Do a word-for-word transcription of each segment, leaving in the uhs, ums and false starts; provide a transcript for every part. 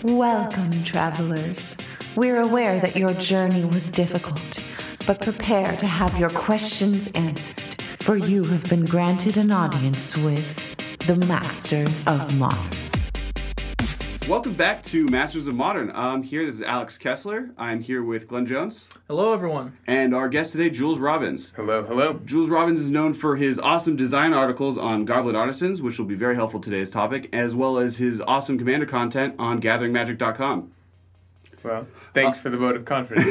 Welcome, travelers. We're aware that your journey was difficult, but prepare to have your questions answered, for you have been granted an audience with the Masters of Modern. Welcome back to Masters of Modern. I'm here, this is Alex Kessler. I'm here with Glenn Jones. Hello, everyone. And our guest today, Jules Robbins. Hello, hello. Jules Robbins is known for his awesome design articles on Goblet Artisans, which will be very helpful to today's topic, as well as his awesome Commander content on gathering magic dot com. Well, thanks uh, for the vote of confidence.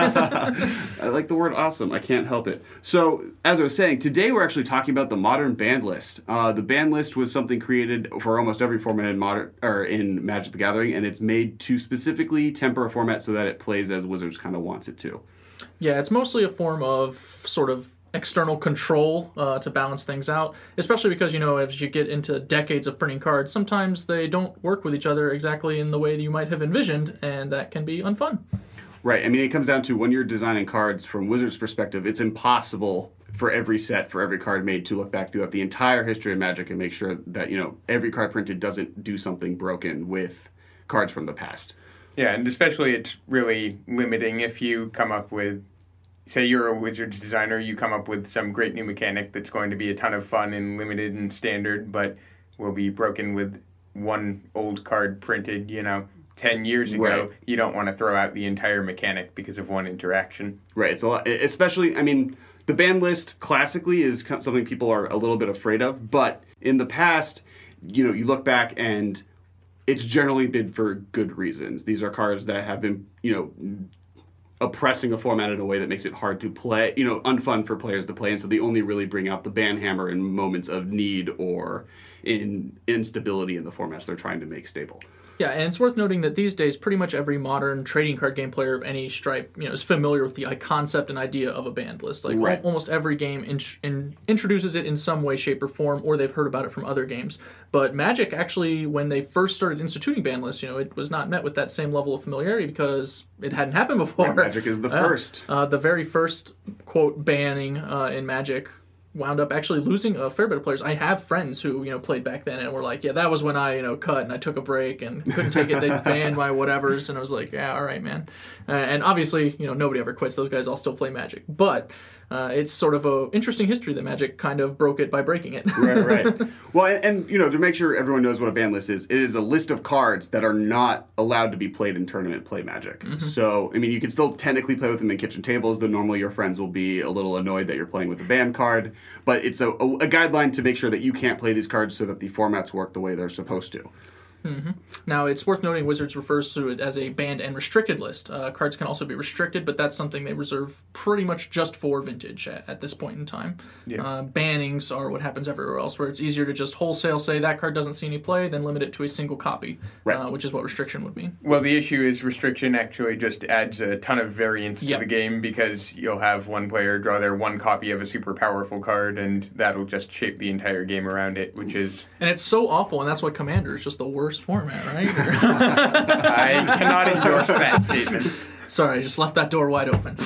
I like the word awesome. I can't help it. So, as I was saying, today we're actually talking about the modern banned list. Uh, the banned list was something created for almost every format in modern or in Magic the Gathering, and it's made to specifically temper a format so that it plays as Wizards kind of wants it to. Yeah, it's mostly a form of sort of external control uh, to balance things out, especially because, you know, as you get into decades of printing cards, sometimes they don't work with each other exactly in the way that you might have envisioned, and that can be unfun. Right. I mean, it comes down to when you're designing cards from Wizards' perspective, it's impossible for every set, for every card made to look back throughout the entire history of Magic and make sure that, you know, every card printed doesn't do something broken with cards from the past. Yeah, and especially it's really limiting if you come up with, say you're a Wizards designer, you come up with some great new mechanic that's going to be a ton of fun and limited and standard, but will be broken with one old card printed, you know, ten years ago. Right. You don't want to throw out the entire mechanic because of one interaction. Right. It's a lot, especially, I mean, the ban list classically is something people are a little bit afraid of, but in the past, you know, you look back and it's generally been for good reasons. These are cards that have been, you know, oppressing a format in a way that makes it hard to play, you know, unfun for players to play, and so they only really bring out the ban hammer in moments of need or in instability in the formats they're trying to make stable. Yeah, and it's worth noting that these days, pretty much every modern trading card game player of any stripe, you know, is familiar with the concept and idea of a banned list. Like right. al- almost every game in- in- introduces it in some way, shape, or form, or they've heard about it from other games. But Magic actually, when they first started instituting ban lists, you know, it was not met with that same level of familiarity because it hadn't happened before. Right, Magic is the uh, first. Uh, the very first quote banning uh, in Magic wound up actually losing a fair bit of players. I have friends who, you know, played back then and were like, yeah, that was when I, you know, cut and I took a break and couldn't take it. They banned my whatevers. And I was like, yeah, all right, man. Uh, and obviously, you know, nobody ever quits. Those guys all still play Magic. But uh, it's sort of a interesting history that Magic kind of broke it by breaking it. Right, right. Well, and, and, you know, to make sure everyone knows what a ban list is, it is a list of cards that are not allowed to be played in tournament play Magic. Mm-hmm. So, I mean, you can still technically play with them in kitchen tables, though normally your friends will be a little annoyed that you're playing with a banned card. But it's a, a, a guideline to make sure that you can't play these cards so that the formats work the way they're supposed to. Mm-hmm. Now, it's worth noting Wizards refers to it as a banned and restricted list. Uh, cards can also be restricted, but that's something they reserve pretty much just for Vintage at, at this point in time. Yeah. Uh, bannings are what happens everywhere else, where it's easier to just wholesale say that card doesn't see any play, then limit it to a single copy, right. uh, which is what restriction would mean. Well, the issue is restriction actually just adds a ton of variance yep. to the game because you'll have one player draw their one copy of a super powerful card, and that'll just shape the entire game around it, which is... And it's so awful, and that's why Commander is just the worst format, right? I cannot endorse that statement. Sorry, I just left that door wide open.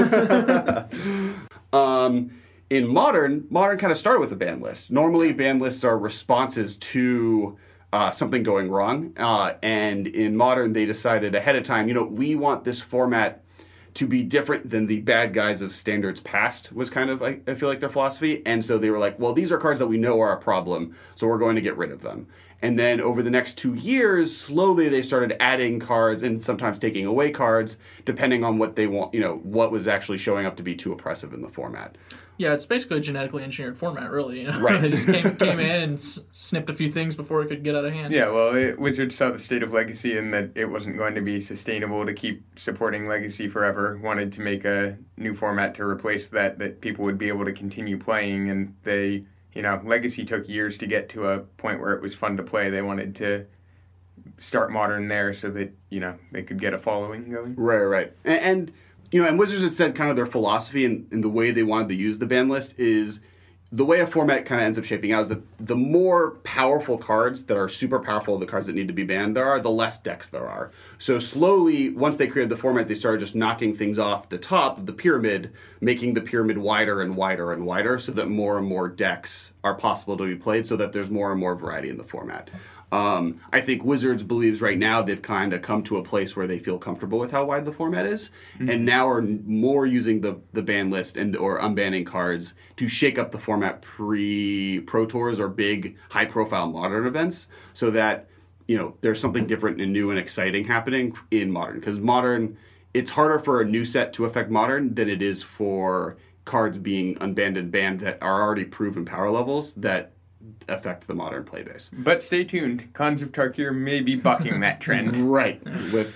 um, in Modern, Modern kind of started with a ban list. Normally, ban lists are responses to uh, something going wrong. Uh, and in Modern, they decided ahead of time, you know, we want this format to be different than the bad guys of Standard's past was kind of, I, I feel like, their philosophy. And so they were like, well, these are cards that we know are a problem, so we're going to get rid of them. And then over the next two years, slowly they started adding cards and sometimes taking away cards, depending on what they want, you know, what was actually showing up to be too oppressive in the format. Yeah, it's basically a genetically engineered format, really. You know? Right. They just came, came in and s- snipped a few things before it could get out of hand. Yeah, well, it, Wizards saw the state of Legacy and that it wasn't going to be sustainable to keep supporting Legacy forever. Wanted to make a new format to replace that, that people would be able to continue playing, and they... You know, Legacy took years to get to a point where it was fun to play. They wanted to start Modern there so that, you know, they could get a following going. Right, right. And, and you know, and Wizards has said kind of their philosophy and, and the way they wanted to use the ban list is the way a format kind of ends up shaping out is that the more powerful cards that are super powerful, the cards that need to be banned there are, the less decks there are. So slowly, once they created the format, they started just knocking things off the top of the pyramid, making the pyramid wider and wider and wider so that more and more decks are possible to be played so that there's more and more variety in the format. Um, I think Wizards believes right now they've kind of come to a place where they feel comfortable with how wide the format is, mm-hmm. and now are more using the, the ban list and or unbanning cards to shake up the format pre-Pro Tours or big high-profile Modern events, so that you know there's something different and new and exciting happening in Modern. Because Modern, it's harder for a new set to affect Modern than it is for cards being unbanned and banned that are already proven power levels that affect the Modern play base. But stay tuned. Khans of Tarkir may be bucking that trend. Right. With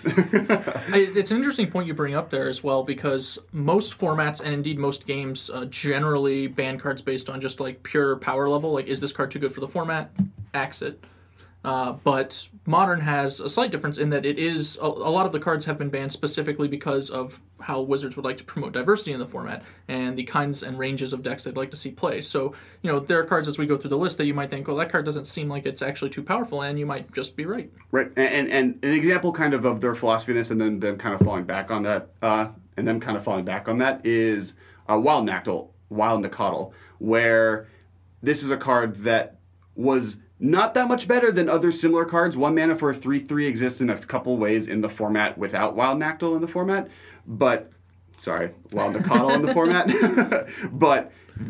It's an interesting point you bring up there as well, because most formats and indeed most games uh, generally ban cards based on just like pure power level. Like, is this card too good for the format? Axe it. Uh, but Modern has a slight difference in that it is, a, a lot of the cards have been banned specifically because of how Wizards would like to promote diversity in the format and the kinds and ranges of decks they'd like to see play. So, you know, there are cards as we go through the list that you might think, well, that card doesn't seem like it's actually too powerful, and you might just be right. Right, and and, and an example kind of of their philosophy in this, and then them kind of falling back on that, uh, and them kind of falling back on that is uh, Wild Nactl, Wild Nacatl, where this is a card that was not that much better than other similar cards. One mana for a three three exists in a couple ways in the format without Wild Nactl in the format. But, sorry, Wild Nacatl in the format. But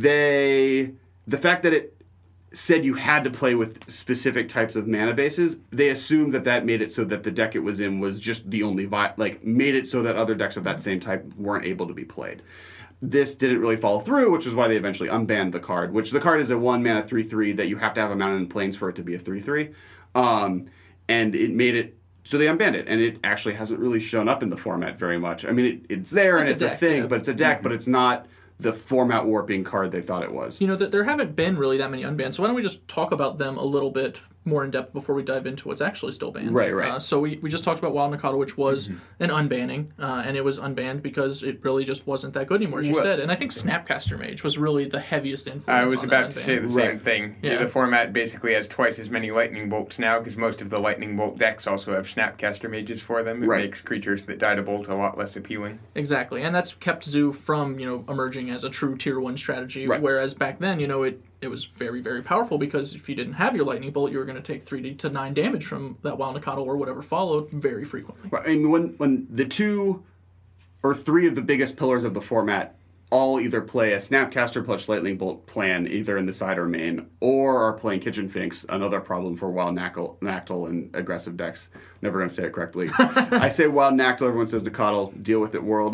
they, the fact that it said you had to play with specific types of mana bases, they assumed that that made it so that the deck it was in was just the only, vi- like, made it so that other decks of that same type weren't able to be played. This didn't really follow through, which is why they eventually unbanned the card, which the card is a one mana three three that you have to have a Mountain and Plains for it to be a three three. Um, and it made it, so they unbanned it, and it actually hasn't really shown up in the format very much. I mean, it, it's there it's and it's a, a, deck, thing, yeah. but it's a deck, Mm-hmm. but it's not the format warping card they thought it was. You know, th- there haven't been really that many unbanned, so why don't we just talk about them a little bit more in depth before we dive into what's actually still banned. Right, right. Uh, so we, we just talked about Wild Nacatl, which was mm-hmm. an unbanning, uh, and it was unbanned because it really just wasn't that good anymore, as you what? said. And I think Snapcaster Mage was really the heaviest influence. I was on about that to say the same Right. thing. Yeah. The format basically has twice as many Lightning Bolts now, because most of the Lightning Bolt decks also have Snapcaster Mages for them. It Right. makes creatures that die to bolt a lot less appealing. Exactly, and that's kept Zoo from, you know, emerging as a true tier one strategy, Right. whereas back then, you know, it it was very, very powerful, because if you didn't have your Lightning Bolt, you were going to take three to nine damage from that Wild Nacatl or whatever followed very frequently. Right. I mean, when when the two or three of the biggest pillars of the format all either play a Snapcaster plus Lightning Bolt plan, either in the side or main, or are playing Kitchen Finks, another problem for Wild Nactl, Nactl and aggressive decks. Never going to say it correctly. I say Wild Nactl, everyone says Nacatl. Deal with it, world.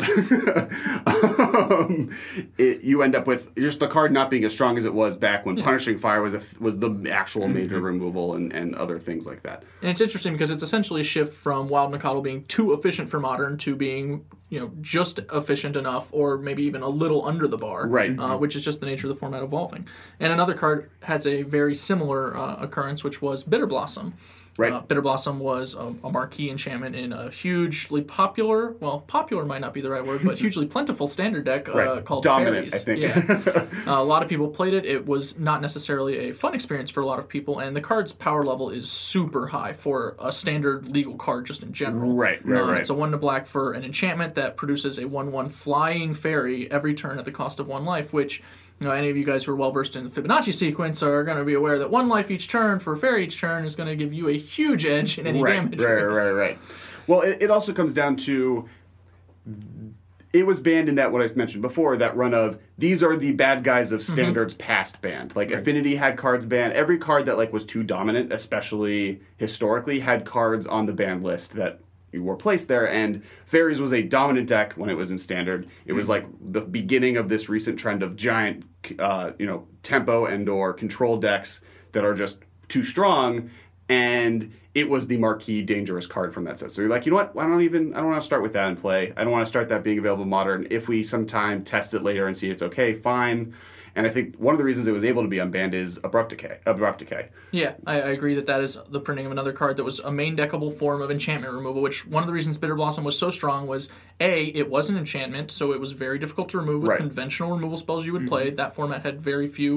um, it, you end up with just the card not being as strong as it was back when yeah. Punishing Fire was a, was the actual major mm-hmm. removal and, and other things like that. And it's interesting because it's essentially a shift from Wild Nacatl being too efficient for Modern to being, you know, just efficient enough, or maybe even a little under the bar, right? Uh, which is just the nature of the format evolving. And another card has a very similar uh, occurrence, which was Bitter Blossom. Right. Uh, Bitter Blossom was a, a marquee enchantment in a hugely popular, well, popular might not be the right word, but hugely plentiful standard deck uh, right. called Dominant, Fairies. I think. Yeah. uh, a lot of people played it. It was not necessarily a fun experience for a lot of people, and the card's power level is super high for a standard legal card just in general. Right, right, uh, right. It's a one to black for an enchantment that produces a one one flying fairy every turn at the cost of one life, which... You know, any of you guys who are well versed in the Fibonacci sequence are going to be aware that one life each turn for a fairy each turn is going to give you a huge edge in any right, damage. Right, race. right, right. Well, it, it also comes down to it was banned in that what I mentioned before, that run of these are the bad guys of standards mm-hmm. past banned. Like right. Affinity had cards banned. Every card that like was too dominant, especially historically, had cards on the banned list that were placed there, and Fairies was a dominant deck when it was in Standard. It was like the beginning of this recent trend of giant, uh, you know, tempo and or control decks that are just too strong, and it was the marquee dangerous card from that set. So you're like, you know what? I don't even, I don't want to start with that in play. I don't want to start that being available Modern. If we sometime test it later and see it's okay, fine. And I think one of the reasons it was able to be unbanned is Abrupt Decay. Abrupt Decay. Yeah, I, I agree that that is the printing of another card that was a main deckable form of enchantment removal, which one of the reasons Bitter Blossom was so strong was, A, it was an enchantment, so it was very difficult to remove with right. conventional removal spells you would mm-hmm. play. That format had very few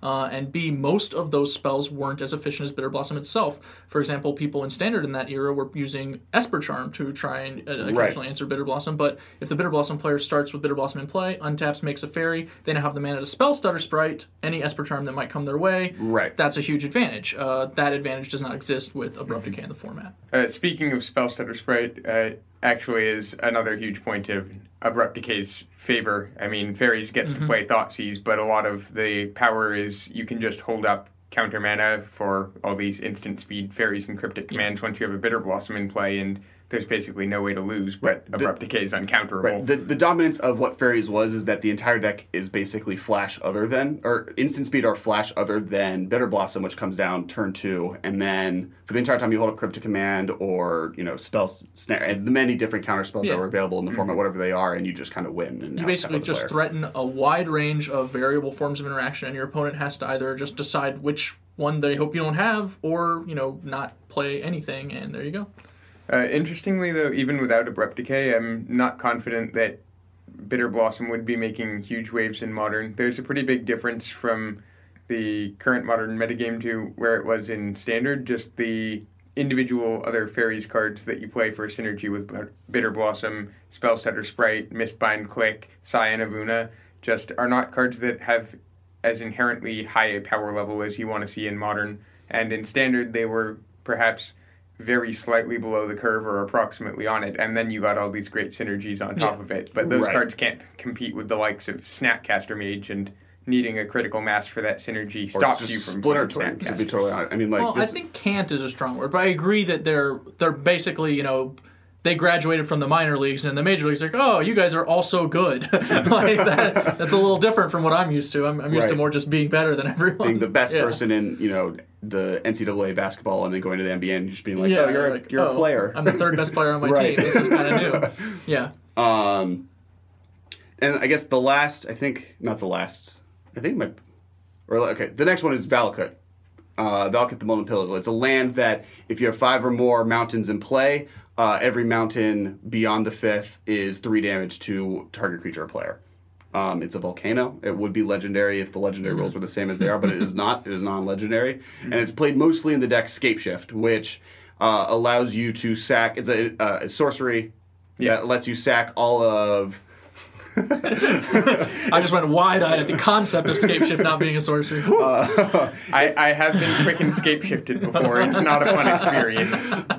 Uh, and B, most of those spells weren't as efficient as Bitter Blossom itself. For example, people in Standard in that era were using Esper Charm to try and uh, occasionally Right. answer Bitter Blossom, but if the Bitter Blossom player starts with Bitter Blossom in play, untaps, makes a fairy, they now have the mana to spell Stutter Sprite, any Esper Charm that might come their way. Right. That's a huge advantage. Uh, that advantage does not exist with Abrupt Decay in the format. Uh, speaking of Spell Stutter Sprite, uh, actually is another huge point of Abrupt Decay's favor. I mean, Fairies gets Mm-hmm. to play Thoughtseize, but a lot of the power is you can just hold up counter mana for all these instant speed Fairies and Cryptic commands once you have a Bitter Blossom in play, and there's basically no way to lose, but Right. Abrupt Decay is uncounterable. Right. The, the dominance of what Fairies was is that the entire deck is basically flash other than, or instant speed or flash other than Bitter Blossom, which comes down turn two, and then for the entire time you hold a Cryptic Command or, you know, spell snare, and the many different counter spells Yeah. that were available in the format, whatever they are, and you just kind of win. And You basically just threaten a wide range of variable forms of interaction, and your opponent has to either just decide which one they hope you don't have, or, you know, not play anything, and there you go. Uh, interestingly, though, even without Abrupt Decay, I'm not confident that Bitter Blossom would be making huge waves in Modern. There's a pretty big difference from the current Modern metagame to where it was in Standard. Just the individual other Fairies cards that you play for synergy with Bitter Blossom, Spellstutter Sprite, Mistbind Click, Scion of Una, just are not cards that have as inherently high a power level as you want to see in Modern. And in Standard, they were perhaps very slightly below the curve or approximately on it, and then you got all these great synergies on top Yeah. of it. But those Right. cards can't compete with the likes of Snapcaster Mage, and needing a critical mass for that synergy or stops just you from Splinter playing Twin, to be Snapcaster. totally honest. I mean, like, Well, this, I think can't is a strong word, but I agree that they're they're basically, you know, they graduated from the minor leagues, and the major leagues are like, oh, you guys are all so good. Like that, that's a little different from what I'm used to. I'm, I'm used to Right. more just being better than everyone. being the best Yeah. person in, you know, the N C double A basketball and then going to the N B A and just being like, Yeah, oh, you're, like, a, you're oh, a player. I'm the third best player on my Right. team. This is kind of new. Yeah. Um, and I guess the last, I think, not the last, I think my, or okay, the next one is Valakut. Uh, Valakut the Molten Pillar. It's a land that if you have five or more mountains in play, uh, every mountain beyond the fifth is three damage to target creature or player. Um, it's a volcano. It would be legendary if the legendary rules were the same as they are, but it is not. It is non-legendary. And it's played mostly in the deck Scapeshift, which uh, allows you to sack, it's a, uh, a sorcery that lets you sack all of... I just went wide-eyed at the concept of Scapeshift not being a sorcery. Uh, I, I have been quick and scape shifted before. It's not a fun experience.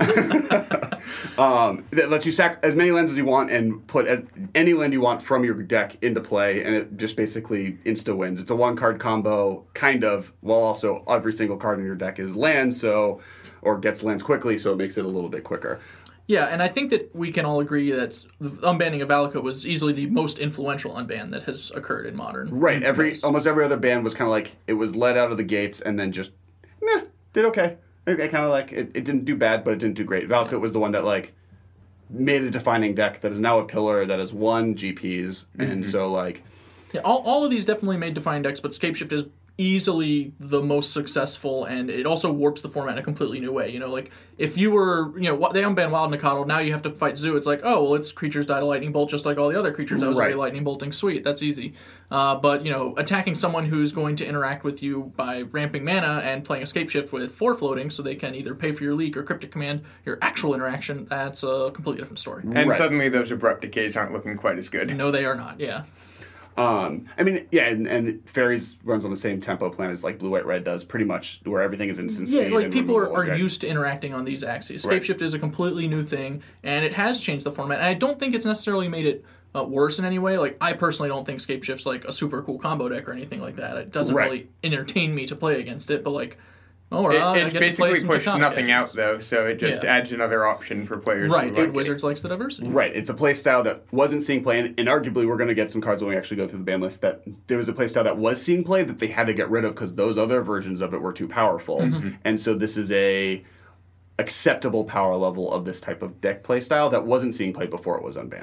Um, that lets you sack as many lands as you want and put as any land you want from your deck into play, and it just basically insta wins. It's a one card combo, kind of, while also every single card in your deck is lands, so or gets lands quickly, so it makes it a little bit quicker. Yeah, and I think that we can all agree that the unbanning of Valakut was easily the most influential unban that has occurred in Modern. Right. Every Yes. almost every other band was kind of like it was let out of the gates and then just meh, did okay. I, I kind of like it. It didn't do bad, but it didn't do great. Valakut yeah. was the one that like made a defining deck that is now a pillar that has won G Ps, mm-hmm. and so like yeah, all all of these definitely made defining decks, but Scapeshift is easily the most successful, and it also warps the format in a completely new way. You know, like if you were, you know, they unban Wild Nacatl, now you have to fight Zoo. It's like, oh, well, its creatures die to Lightning Bolt just like all the other creatures. That was right. very Lightning Bolting. Sweet, that's easy. Uh, but, you know, attacking someone who's going to interact with you by ramping mana and playing a Scapeshift with four floating so they can either pay for your leak or Cryptic Command your actual interaction, that's a completely different story. And right. suddenly those Abrupt Decays aren't looking quite as good. No, they are not, yeah. Um, I mean, yeah, and, and Fairies runs on the same tempo plan as like Blue White Red does, pretty much, where everything is instant Yeah, speed. like and people are, removal, are right? used to interacting on these axes. Right. Scapeshift is a completely new thing, and it has changed the format. And I don't think it's necessarily made it uh, worse in any way. Like, I personally don't think Scapeshift's like a super cool combo deck or anything like that. It doesn't Right. really entertain me to play against it, but like, oh, It, well, I it's get to play basically some pushed Draconic nothing decks. out, though, so it just Yeah. adds another option for players. Right, who and like Wizards likes the diversity. Right, it's a play style that wasn't seeing play, and, and arguably we're going to get some cards when we actually go through the ban list that there was a play style that was seeing play that they had to get rid of because those other versions of it were too powerful. Mm-hmm. And so this is a acceptable power level of this type of deck play style that wasn't seeing play before it was unbanned.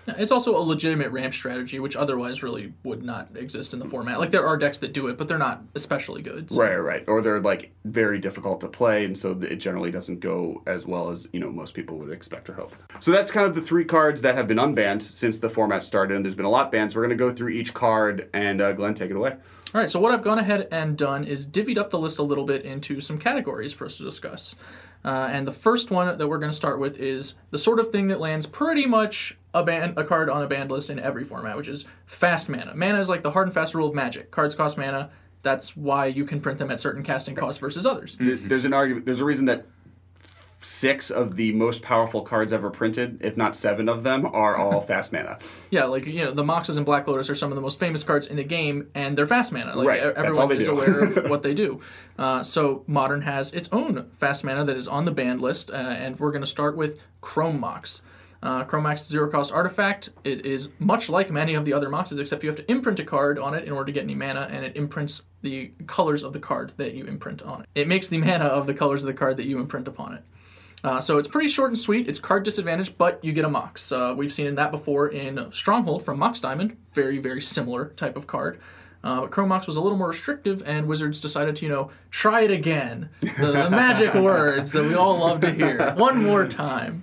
It's also a legitimate ramp strategy, which otherwise really would not exist in the format. Like, there are decks that do it, but they're not especially good. So. Right, right. Or they're, like, very difficult to play, and so it generally doesn't go as well as, you know, most people would expect or hope. So that's kind of the three cards that have been unbanned since the format started, and there's been a lot banned, so we're going to go through each card, and uh, Glenn, take it away. All right, so what I've gone ahead and done is divvied up the list a little bit into some categories for us to discuss. Uh, and the first one that we're going to start with is the sort of thing that lands pretty much a, ban- a card on a banned list in every format, which is fast mana. Mana is like the hard and fast rule of Magic. Cards cost mana. That's why you can print them at certain casting costs versus others. There's an argument. There's a reason that six of the most powerful cards ever printed, if not seven of them, are all fast mana. Yeah, like, you know, the Moxes and Black Lotus are some of the most famous cards in the game, and they're fast mana. Like, right. everyone That's all they is do. aware of what they do. Uh, so Modern has its own fast mana that is on the banned list, uh, and we're going to start with Chrome Mox. Uh, Chrome Mox is a zero-cost artifact. It is much like many of the other Moxes, except you have to imprint a card on it in order to get any mana, and it imprints the colors of the card that you imprint on it. It makes the mana of the colors of the card that you imprint upon it. Uh, so it's pretty short and sweet. It's card disadvantage, but you get a Mox. Uh, we've seen that before in Stronghold from Mox Diamond. Very, very similar type of card. Uh, but Chrome Mox was a little more restrictive, and Wizards decided to, you know, try it again. The, the magic words that we all love to hear. One more time.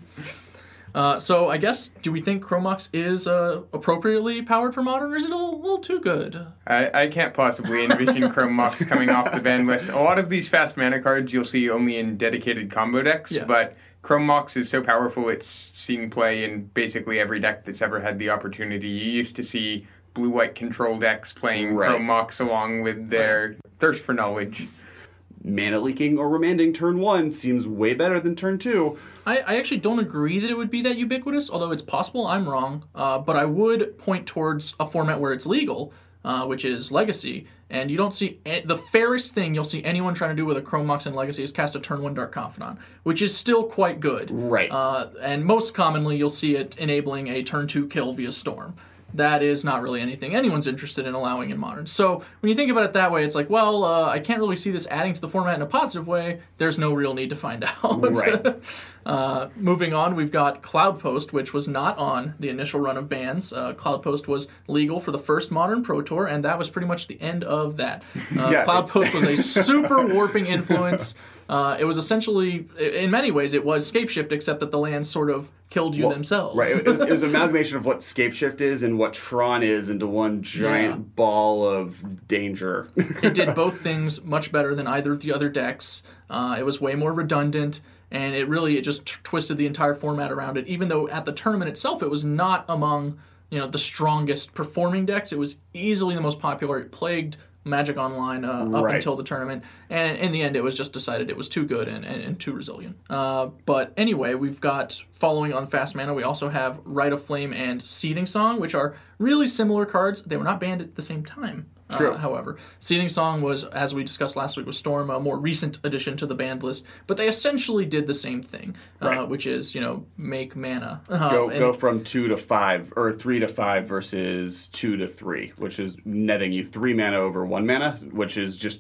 Uh, so I guess, do we think Chrome Mox is uh, appropriately powered for Modern, or is it a little, little too good? I, I can't possibly envision Chrome Mox coming off the ban list. A lot of these fast mana cards you'll see only in dedicated combo decks, Yeah. but Chrome Mox is so powerful it's seen play in basically every deck that's ever had the opportunity. You used to see blue-white control decks playing Right. Chrome Mox along with their thirst for knowledge. Mana leaking or remanding turn one seems way better than turn two. I, I actually don't agree that it would be that ubiquitous, although it's possible I'm wrong. Uh, but I would point towards a format where it's legal, uh, which is Legacy, and you don't see a- the fairest thing you'll see anyone trying to do with a Chrome Mox in Legacy is cast a turn one Dark Confidant, which is still quite good. Right. Uh, and most commonly you'll see it enabling a turn two kill via Storm. That is not really anything anyone's interested in allowing in Modern. So when you think about it that way, it's like, well, uh, I can't really see this adding to the format in a positive way. There's no real need to find out. Right. uh, moving on, we've got Cloudpost, which was not on the initial run of bans. Uh, Cloudpost was legal for the first Modern Pro Tour, and that was pretty much the end of that. Uh, Yeah. Cloudpost was a super warping influence. Uh, it was essentially, in many ways, it was Scapeshift, except that the lands sort of killed you Well, themselves. Right. It was, it was an amalgamation of what Scapeshift is and what Tron is into one giant Yeah. ball of danger. It did both things much better than either of the other decks. Uh, it was way more redundant, and it really it just t- twisted the entire format around it. Even though at the tournament itself, it was not among you know the strongest performing decks. It was easily the most popular. It plagued Magic Online uh, up Right. until the tournament, and in the end, it was just decided it was too good and, and, and too resilient. Uh, but anyway, we've got, following on Fast Mana, we also have Rite of Flame and Seething Song, which are really similar cards. They were not banned at the same time. True. Uh, however, Seething Song was, as we discussed last week with Storm, a more recent addition to the banned list, but they essentially did the same thing, uh, Right. which is, you know, make mana. Uh, go and- go from two to five, or three to five versus two to three, which is netting you three mana over one mana, which is just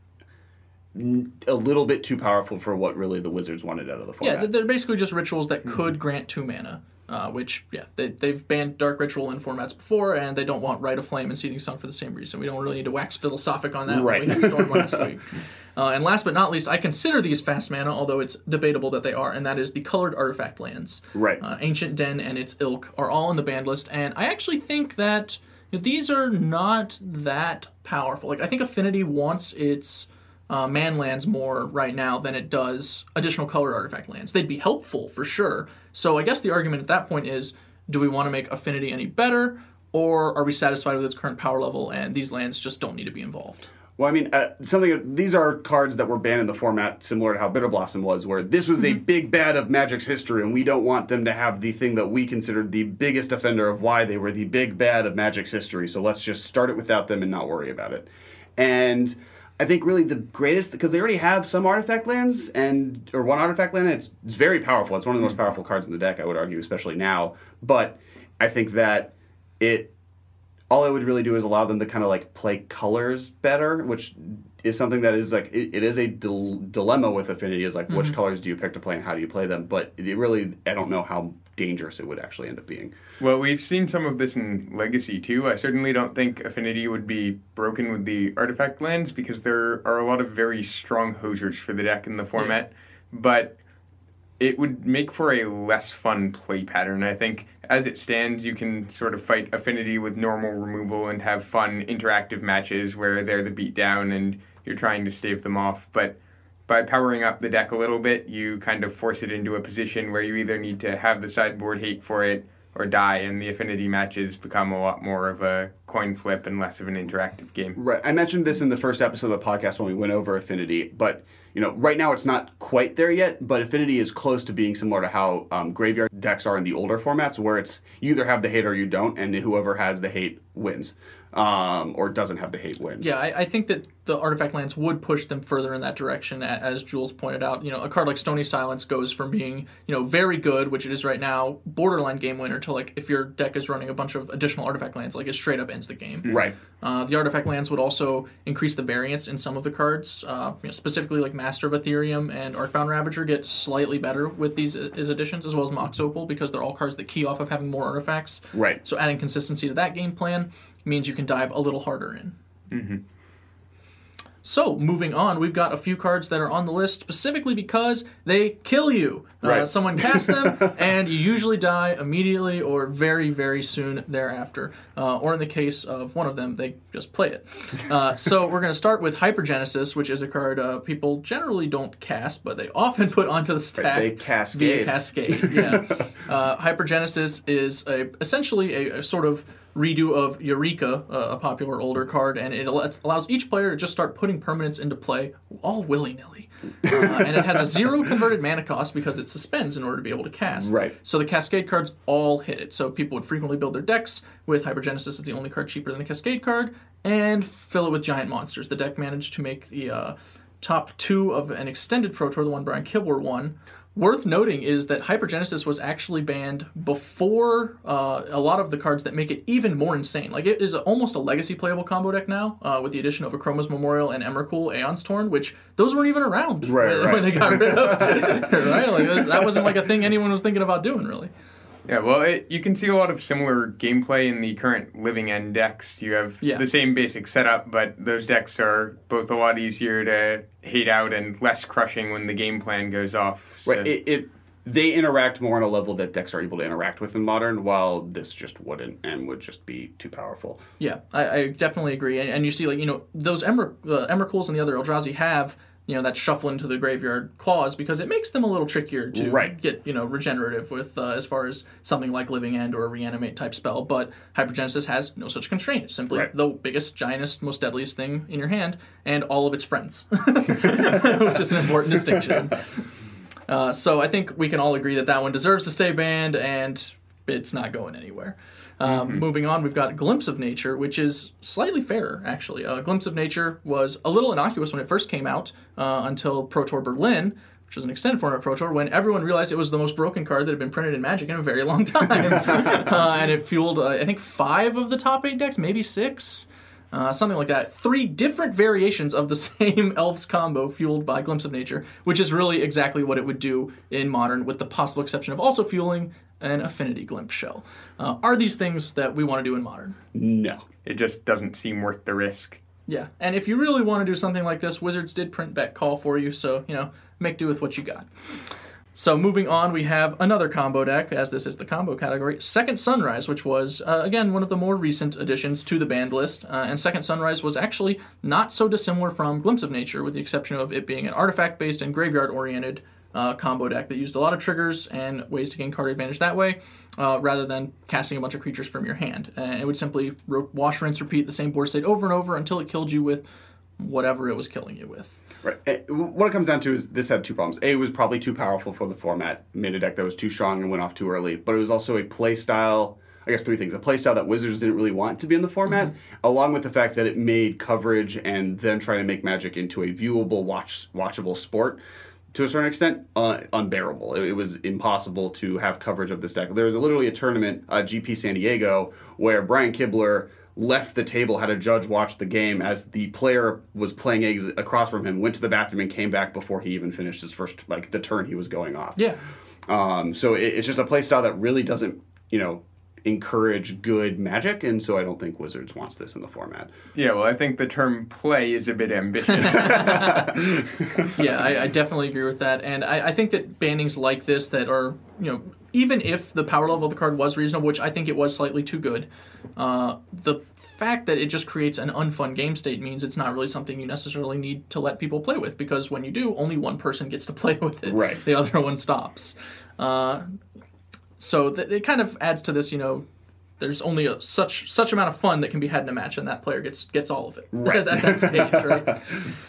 n- a little bit too powerful for what really the Wizards wanted out of the Yeah, format. they're basically just rituals that could grant two mana. Uh, which, yeah, they, they've banned Dark Ritual in formats before, and they don't want Rite of Flame and Seething Song for the same reason. We don't really need to wax philosophic on that Right. when we had Storm last week. Uh, and last but not least, I consider these fast mana, although it's debatable that they are, and that is the colored artifact lands. Right. Uh, Ancient Den and its ilk are all on the banned list, and I actually think that you know, these are not that powerful. Like, I think Affinity wants its uh, man lands more right now than it does additional colored artifact lands. They'd be helpful, for sure. So I guess the argument at that point is, do we want to make Affinity any better, or are we satisfied with its current power level and these lands just don't need to be involved? Well, I mean, uh, something. These are cards that were banned in the format, similar to how Bitter Blossom was, where this was a big bad of Magic's history, and we don't want them to have the thing that we considered the biggest offender of why they were the big bad of Magic's history. So let's just start it without them and not worry about it. And I think really the greatest, because they already have some artifact lands, and or one artifact land, and it's, it's very powerful. It's one of the most powerful cards in the deck, I would argue, especially now. But I think that it. All it would really do is allow them to kind of like play colors better, which is something that is like, it, it is a dil- dilemma with Affinity, is like, which colors do you pick to play and how do you play them? But it really, I don't know how dangerous it would actually end up being. Well, we've seen some of this in Legacy, too. I certainly don't think Affinity would be broken with the artifact lands, because there are a lot of very strong hosers for the deck in the format, yeah. but it would make for a less fun play pattern. I think as it stands, you can sort of fight Affinity with normal removal and have fun interactive matches where they're the beatdown and you're trying to stave them off, but by powering up the deck a little bit, you kind of force it into a position where you either need to have the sideboard hate for it or die, and the Affinity matches become a lot more of a coin flip and less of an interactive game. Right. I mentioned this in the first episode of the podcast when we went over Affinity, but you know, right now it's not quite there yet, but Affinity is close to being similar to how um, graveyard decks are in the older formats, where it's you either have the hate or you don't, and whoever has the hate wins. Um, or doesn't have the hate wins. Yeah, I, I think that the artifact lands would push them further in that direction, as Jules pointed out. You know, a card like Stony Silence goes from being, you know, very good, which it is right now, borderline game winner, to like if your deck is running a bunch of additional artifact lands, like it straight up ends the game. Right. Uh, the artifact lands would also increase the variance in some of the cards, uh, you know, specifically like Master of Ethereum and Arcbound Ravager get slightly better with these as additions, as well as Mox Opal, because they're all cards that key off of having more artifacts. Right. So adding consistency to that game plan means you can dive a little harder in. Mm-hmm. So, moving on, we've got a few cards that are on the list specifically because they kill you. Right. Uh, someone casts them, and you usually die immediately or very, very soon thereafter. Uh, or in the case of one of them, they just play it. Uh, so, we're going to start with Hypergenesis, which is a card uh, people generally don't cast, but they often put onto the stack. They cascade. Via Cascade, yeah. uh, Hypergenesis is a, essentially a, a sort of redo of Eureka, uh, a popular older card, and it allows each player to just start putting permanents into play all willy-nilly. Uh, and it has a zero converted mana cost because it suspends in order to be able to cast. Right. So the Cascade cards all hit it. So people would frequently build their decks with Hypergenesis as the only card cheaper than the Cascade card, and fill it with giant monsters. The deck managed to make the uh, top two of an extended Pro Tour, the one Brian Kibler won. Worth noting is that Hypergenesis was actually banned before uh, a lot of the cards that make it even more insane. Like, it is almost a legacy playable combo deck now, uh, with the addition of Akroma's Memorial and Emrakul Aeon's Torn, which those weren't even around right, when, right. when they got rid of it. Right? Like, was, that wasn't like a thing anyone was thinking about doing, really. Yeah, well, it, you can see a lot of similar gameplay in the current Living End decks. You have yeah. the same basic setup, but those decks are both a lot easier to hate out and less crushing when the game plan goes off. So. Right. It, it they interact more on a level that decks are able to interact with in Modern, while this just wouldn't and would just be too powerful. Yeah, I, I definitely agree. And, and you see, like, you know, those Emra, uh, Emrakuls and the other Eldrazi have, you know, that shuffle into the graveyard clause because it makes them a little trickier to right. get, you know, regenerative with uh, as far as something like Living End or a Reanimate type spell. But Hypergenesis has no such constraint. It's simply right. the biggest, giantest, most deadliest thing in your hand and all of its friends, which is an important distinction. Uh, so I think we can all agree that that one deserves to stay banned and it's not going anywhere. Um, mm-hmm. Moving on, we've got Glimpse of Nature, which is slightly fairer, actually. Uh, Glimpse of Nature was a little innocuous when it first came out uh, until Pro Tour Berlin, which was an extended format Pro Tour, when everyone realized it was the most broken card that had been printed in Magic in a very long time. uh, and it fueled, uh, I think, five of the top eight decks, maybe six. Uh, something like that. Three different variations of the same Elves combo fueled by Glimpse of Nature, which is really exactly what it would do in Modern, with the possible exception of also fueling an Affinity Glimpse shell. Uh, are these things that we want to do in Modern? No. It just doesn't seem worth the risk. Yeah, and if you really want to do something like this, Wizards did print Beck Call for you, so, you know, make do with what you got. So moving on, we have another combo deck, as this is the combo category, Second Sunrise, which was, uh, again, one of the more recent additions to the banned list. Uh, and Second Sunrise was actually not so dissimilar from Glimpse of Nature, with the exception of it being an artifact-based and graveyard-oriented uh, combo deck that used a lot of triggers and ways to gain card advantage that way, uh, rather than casting a bunch of creatures from your hand. And it would simply ro- wash, rinse, repeat the same board state over and over until it killed you with whatever it was killing you with. Right. What it comes down to is this had two problems. A, it was probably too powerful for the format, made a deck that was too strong and went off too early. But it was also a play style, I guess three things. A play style that Wizards didn't really want to be in the format, mm-hmm. along with the fact that it made coverage and them trying to make Magic into a viewable, watch, watchable sport, to a certain extent, uh, unbearable. It, it was impossible to have coverage of this deck. There was literally a tournament, uh, G P San Diego, where Brian Kibler left the table, had a judge watch the game as the player was playing eggs across from him, went to the bathroom and came back before he even finished his first, like, the turn he was going off. Yeah. Um, so it, it's just a playstyle that really doesn't, you know, encourage good Magic, and so I don't think Wizards wants this in the format. Yeah, well, I think the term play is a bit ambitious. Yeah, I, I definitely agree with that, and I, I think that bannings like this that are, you know, even if the power level of the card was reasonable, which I think it was slightly too good, uh, the fact that it just creates an unfun game state means it's not really something you necessarily need to let people play with, because when you do, only one person gets to play with it. Right. The other one stops. Uh, so th- it kind of adds to this, you know, there's only a, such such amount of fun that can be had in a match, and that player gets gets all of it Right. at that stage, right?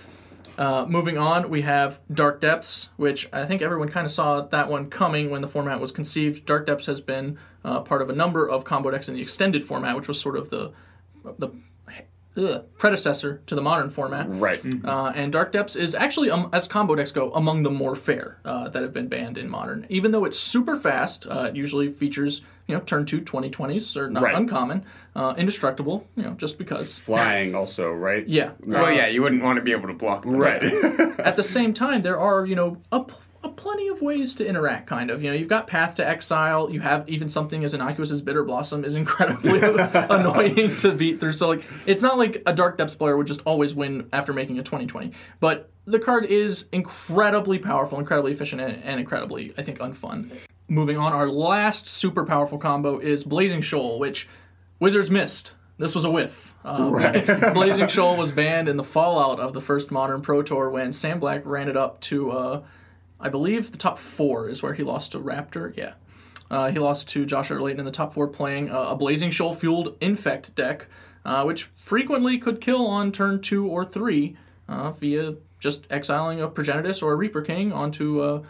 Uh, moving on, we have Dark Depths, which I think everyone kind of saw that one coming when the format was conceived. Dark Depths has been uh, part of a number of combo decks in the extended format, which was sort of the the ugh, predecessor to the modern format. Right. Uh, and Dark Depths is actually, um, as combo decks go, among the more fair uh, that have been banned in Modern. Even though it's super fast, uh, it usually features, you know, turn two twenty twenties, or not Right. uncommon, uh, indestructible, you know, just because. Flying also, right? Yeah. Well, Uh, yeah, you wouldn't want to be able to block them. Right. At the same time, there are, you know, a, pl- a plenty of ways to interact, kind of. You know, you've got Path to Exile. You have even something as innocuous as Bitter Blossom is incredibly annoying to beat through. So, like, it's not like a Dark Depths player would just always win after making a twenty twenty. But the card is incredibly powerful, incredibly efficient, and, and incredibly, I think, unfun. Moving on, our last super powerful combo is Blazing Shoal, which Wizards missed. This was a whiff. Um, Right. Blazing Shoal was banned in the fallout of the first Modern Pro Tour when Sam Black ran it up to, uh, I believe, the top four is where he lost to Raptor. Yeah. Uh, he lost to Joshua Layton in the top four playing uh, a Blazing Shoal-fueled Infect deck, uh, which frequently could kill on turn two or three uh, via just exiling a Progenitus or a Reaper King onto uh,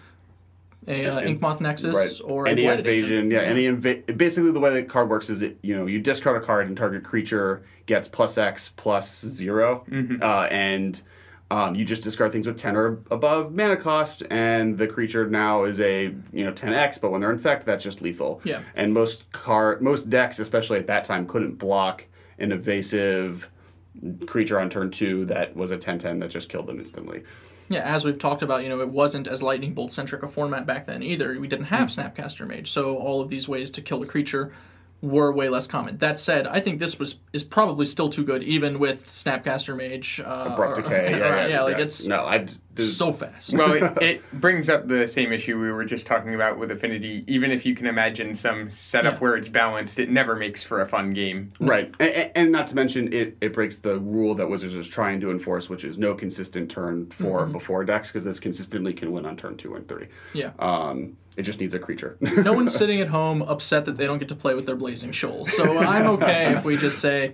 a uh, Inkmoth Nexus Right. or any a Blighted invasion, Agent. yeah, any inva- basically the way the card works is it, you know, you discard a card and target creature gets plus X plus zero, Mm-hmm. uh, and um, you just discard things with ten or above mana cost, and the creature now is a, you know, ten X, but when they're infect, that's just lethal. Yeah. And most card, most decks, especially at that time, couldn't block an evasive creature on turn two that was a ten ten that just killed them instantly. Yeah, as we've talked about, you know, it wasn't as Lightning Bolt centric a format back then either. We didn't have Hmm. Snapcaster Mage, so all of these ways to kill a creature were way less common. That said, I think this was is probably still too good, even with Snapcaster Mage. Uh, Abrupt or- decay, or- yeah, yeah, yeah, like yeah. it's no, I there's- so fast. Well, it, it brings up the same issue we were just talking about with Affinity. Even if you can imagine some setup Yeah. where it's balanced, it never makes for a fun game. Right, and, and not to mention it, it breaks the rule that Wizards is trying to enforce, which is no consistent turn four Mm-hmm. before decks, because this consistently can win on turn two and three. Yeah. Um, it just needs a creature. No one's sitting at home upset that they don't get to play with their Blazing Shoals. So I'm okay if we just say,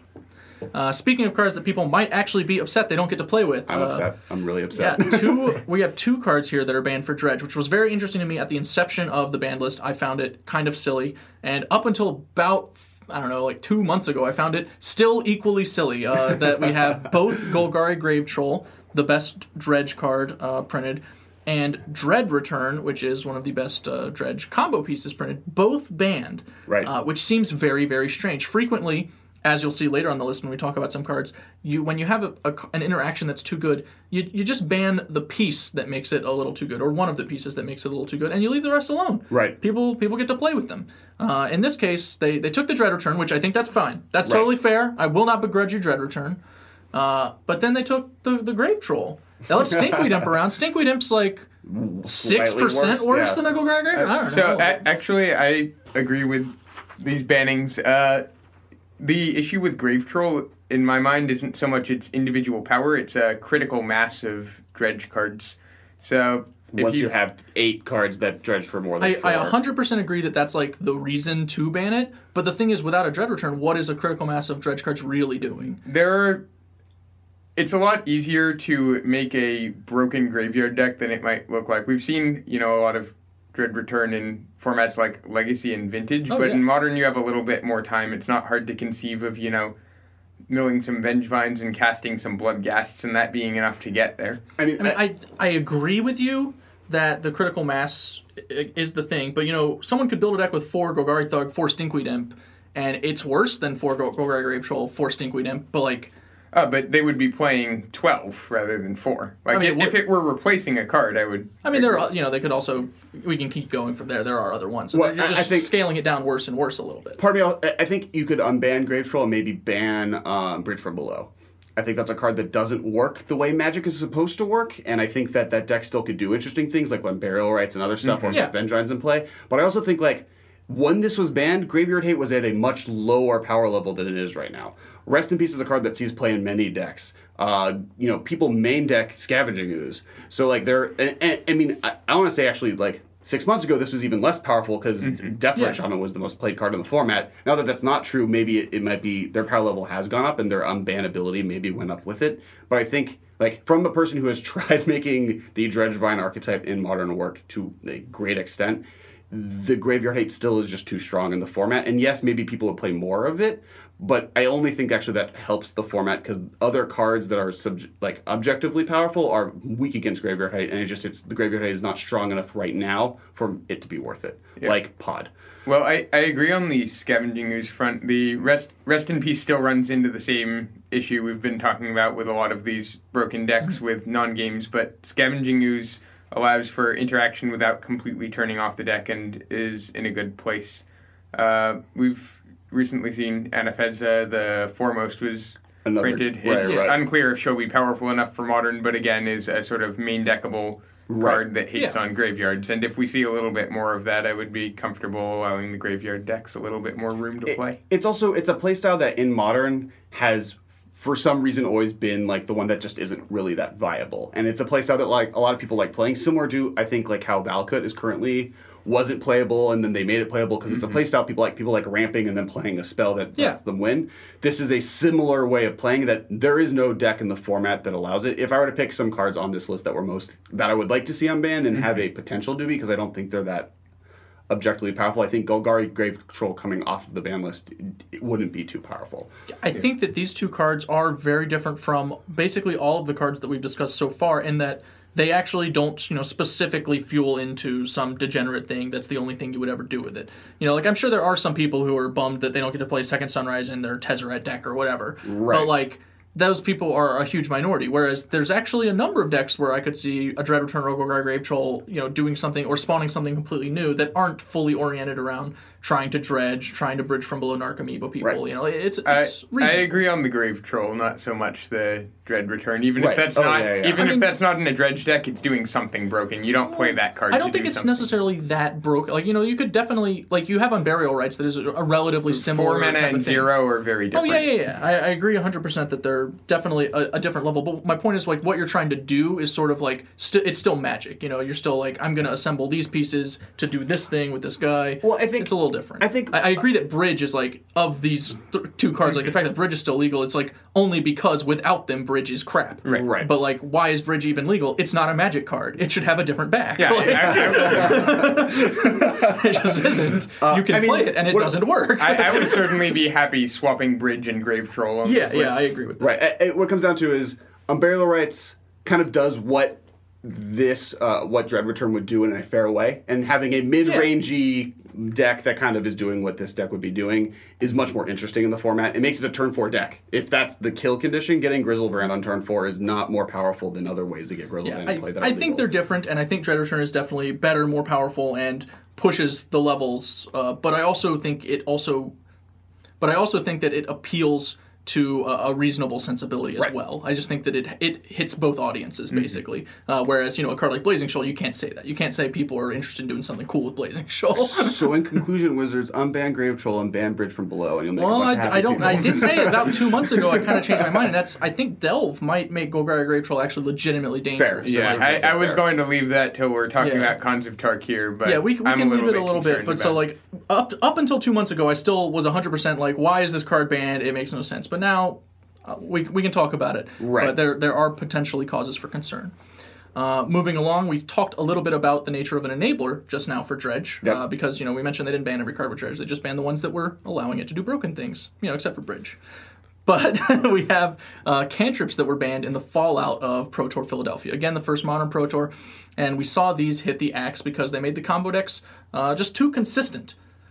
uh, speaking of cards that people might actually be upset they don't get to play with. I'm uh, upset. I'm really Yeah, upset. two. We have two cards here that are banned for Dredge, which was very interesting to me at the inception of the banned list. I found it kind of silly, and up until about, I don't know, like two months ago, I found it still equally silly. Uh, that we have both Golgari Grave Troll, the best Dredge card uh, printed, and Dread Return, which is one of the best uh, Dredge combo pieces printed, both banned. Right. Uh, which seems very, very strange. Frequently, as you'll see later on the list when we talk about some cards, you when you have a, a, an interaction that's too good, you, you just ban the piece that makes it a little too good, or one of the pieces that makes it a little too good, and you leave the rest alone. Right. People people get to play with them. Uh, in this case, they, they took the Dread Return, which I think that's fine. That's Right. totally fair. I will not begrudge you Dread Return. Uh, but then they took the, the Grave Troll. They left Stinkweed Imp around. Stinkweed Imp's like six Slightly percent worse, worse yeah. than a Golgari Grave. I don't So know. a- actually, I agree with these bannings. Uh, the issue with Grave Troll, in my mind, isn't so much its individual power; it's a critical mass of Dredge cards. So if Once you, you have eight cards that dredge for more than I, four. I one hundred percent agree that that's like the reason to ban it, but the thing is, without a Dread Return, what is a critical mass of Dredge cards really doing? there are, it's a lot easier to make a broken graveyard deck than it might look like. We've seen, you know, a lot of Dread Return in formats like Legacy and Vintage, Oh, but yeah. in Modern you have a little bit more time. It's not hard to conceive of, you know, milling some Vengevines and casting some Bloodghasts and that being enough to get there. I mean, I mean, I I agree with you that the critical mass i- is the thing, but you know, someone could build a deck with four Golgari Thug, four Stinkweed Imp, and it's worse than four Go- Golgari Grave Troll, four Stinkweed Imp, but like, Uh, but they would be playing twelve rather than four. Like, I mean, if, if it were replacing a card, I would... I mean, there are, you know, they could also... We can keep going from there. There are other ones. So Well, they're just I think- scaling it down worse and worse a little bit. Part of me, I think you could unban Grave Troll and maybe ban um, Bridge from Below. I think that's a card that doesn't work the way Magic is supposed to work, and I think that that deck still could do interesting things, like when Burial Rites and other stuff, or Yeah. Vengeance in play. But I also think, like, when this was banned, Graveyard Hate was at a much lower power level than it is right now. Rest in Peace is a card that sees play in many decks. Uh, you know, people main deck Scavenging Ooze. So, like, they're... And, and, I mean, I, I want to say, actually, like... Six months ago, this was even less powerful because mm-hmm. Death Ray Yeah. Shaman was the most played card in the format. Now that that's not true, maybe it, it might be their power level has gone up and their unbannability maybe went up with it. But I think, like, from the person who has tried making the Dredgevine archetype in Modern work to a great extent, the Graveyard Hate still is just too strong in the format. And yes, maybe people would play more of it, but I only think actually that helps the format because other cards that are sub- like objectively powerful are weak against Graveyard Hate, and it just it's the Graveyard Hate is not strong enough right now for it to be worth it. Yeah. Like Pod. Well, I, I agree on the Scavenging Ooze front. The Rest Rest in Peace still runs into the same issue we've been talking about with a lot of these broken decks with non-games, but Scavenging Ooze allows for interaction without completely turning off the deck and is in a good place. Uh, we've recently seen Anafedza, the Foremost, was Another, printed. right, It's right. unclear if she'll be powerful enough for Modern, but again is a sort of main deckable Right. card that hits Yeah. on graveyards. And if we see a little bit more of that, I would be comfortable allowing the graveyard decks a little bit more room to It- play. it's also it's a playstyle that in Modern has for some reason always been like the one that just isn't really that viable. And it's a playstyle that like a lot of people like playing, similar to I think like how Valkut is currently wasn't playable and then they made it playable because it's a playstyle people like people like ramping and then playing a spell that Yeah. lets them win. This is a similar way of playing that there is no deck in the format that allows it. If I were to pick some cards on this list that were most that I would like to see unbanned and have a potential to be, because I don't think they're that objectively powerful. I think Golgari Grave Troll coming off of the ban list it wouldn't be too powerful. I think that these two cards are very different from basically all of the cards that we've discussed so far in that they actually don't, you know, specifically fuel into some degenerate thing that's the only thing you would ever do with it. You know, like, I'm sure there are some people who are bummed that they don't get to play Second Sunrise in their Tezzeret deck or whatever. Right. But, like, those people are a huge minority, whereas there's actually a number of decks where I could see a Dread Return or Golgari Grave Troll, you know, doing something or spawning something completely new that aren't fully oriented around trying to dredge, trying to bridge from below Narcomoeba people. Right. You know, it's, it's I, I reasonable. agree on the Grave Troll, not so much the Dread Return. Even Right. if that's Oh, not, yeah, yeah. even I if mean- that's not in a dredge deck, it's doing something broken. You don't play that card. I don't to think do it's something. necessarily that broken. Like, you know, you could definitely, like, you have on Burial Rites that is a, a relatively similar Four mana type and of thing. zero are very Oh, different. yeah, yeah, yeah. I, I agree one hundred percent that they're definitely a, a different level. But my point is, like, what you're trying to do is sort of like, st- it's still Magic. You know, you're still like, I'm going to assemble these pieces to do this thing with this guy. Well, I think- it's a little different. I think- I, I agree that Bridge is like, of these th- two cards, like, the fact that Bridge is still legal, it's like, only because without them, Bridge is crap. Right. Right. But, like, why is Bridge even legal? It's not a Magic card. It should have a different back. Yeah, Like, I, it just isn't. you can I mean, play it, and it what- doesn't work. I, I would certainly be happy swapping Bridge and Grave Troll on yeah, this yeah, I list. agree with that. Right. I- I- what it comes down to is Unburial Rites kind of does what this, uh, what Dread Return would do in a fair way, and having a mid-rangey deck that kind of is doing what this deck would be doing is much more interesting in the format. It makes it a turn four deck. If that's the kill condition, getting Grizzlebrand on turn four is not more powerful than other ways to get Grizzlebrand Yeah, to play that. I, I are think legal. they're different, and I think Dread Return is definitely better, more powerful, and pushes the levels. Uh, but I also think it also, but I also think that it appeals to a, a reasonable sensibility as Right. well. I just think that it it hits both audiences basically. Uh, whereas you know a card like Blazing Shoal, you can't say that. You can't say people are interested in doing something cool with Blazing Shoal. So in conclusion, Wizards, unban Grave Troll and ban Bridge from Below, and you'll make Well, a bunch of I, happy I don't. people. I did say about two months ago. I kind of changed my mind, and that's. I think Delve might make Golgari Grave Troll actually legitimately dangerous. Yeah, Like, I, I was fair. going to leave that till we're talking Yeah. about Cons of Tarkir, but yeah, we, we I'm can a leave little it a little bit, concerned but so about- like up up until two months ago, I still was one hundred percent like, why is this card banned? It makes no sense. But now uh, we we can talk about it. Right. But there there are potentially causes for concern. Uh, moving along, we talked a little bit about the nature of an enabler just now for Dredge, Yep. uh, because you know we mentioned they didn't ban every card with Dredge; they just banned the ones that were allowing it to do broken things, you know, except for Bridge. But we have uh, cantrips that were banned in the fallout of Pro Tour Philadelphia. Again, the first modern Pro Tour, and we saw these hit the axe because they made the combo decks uh, just too consistent.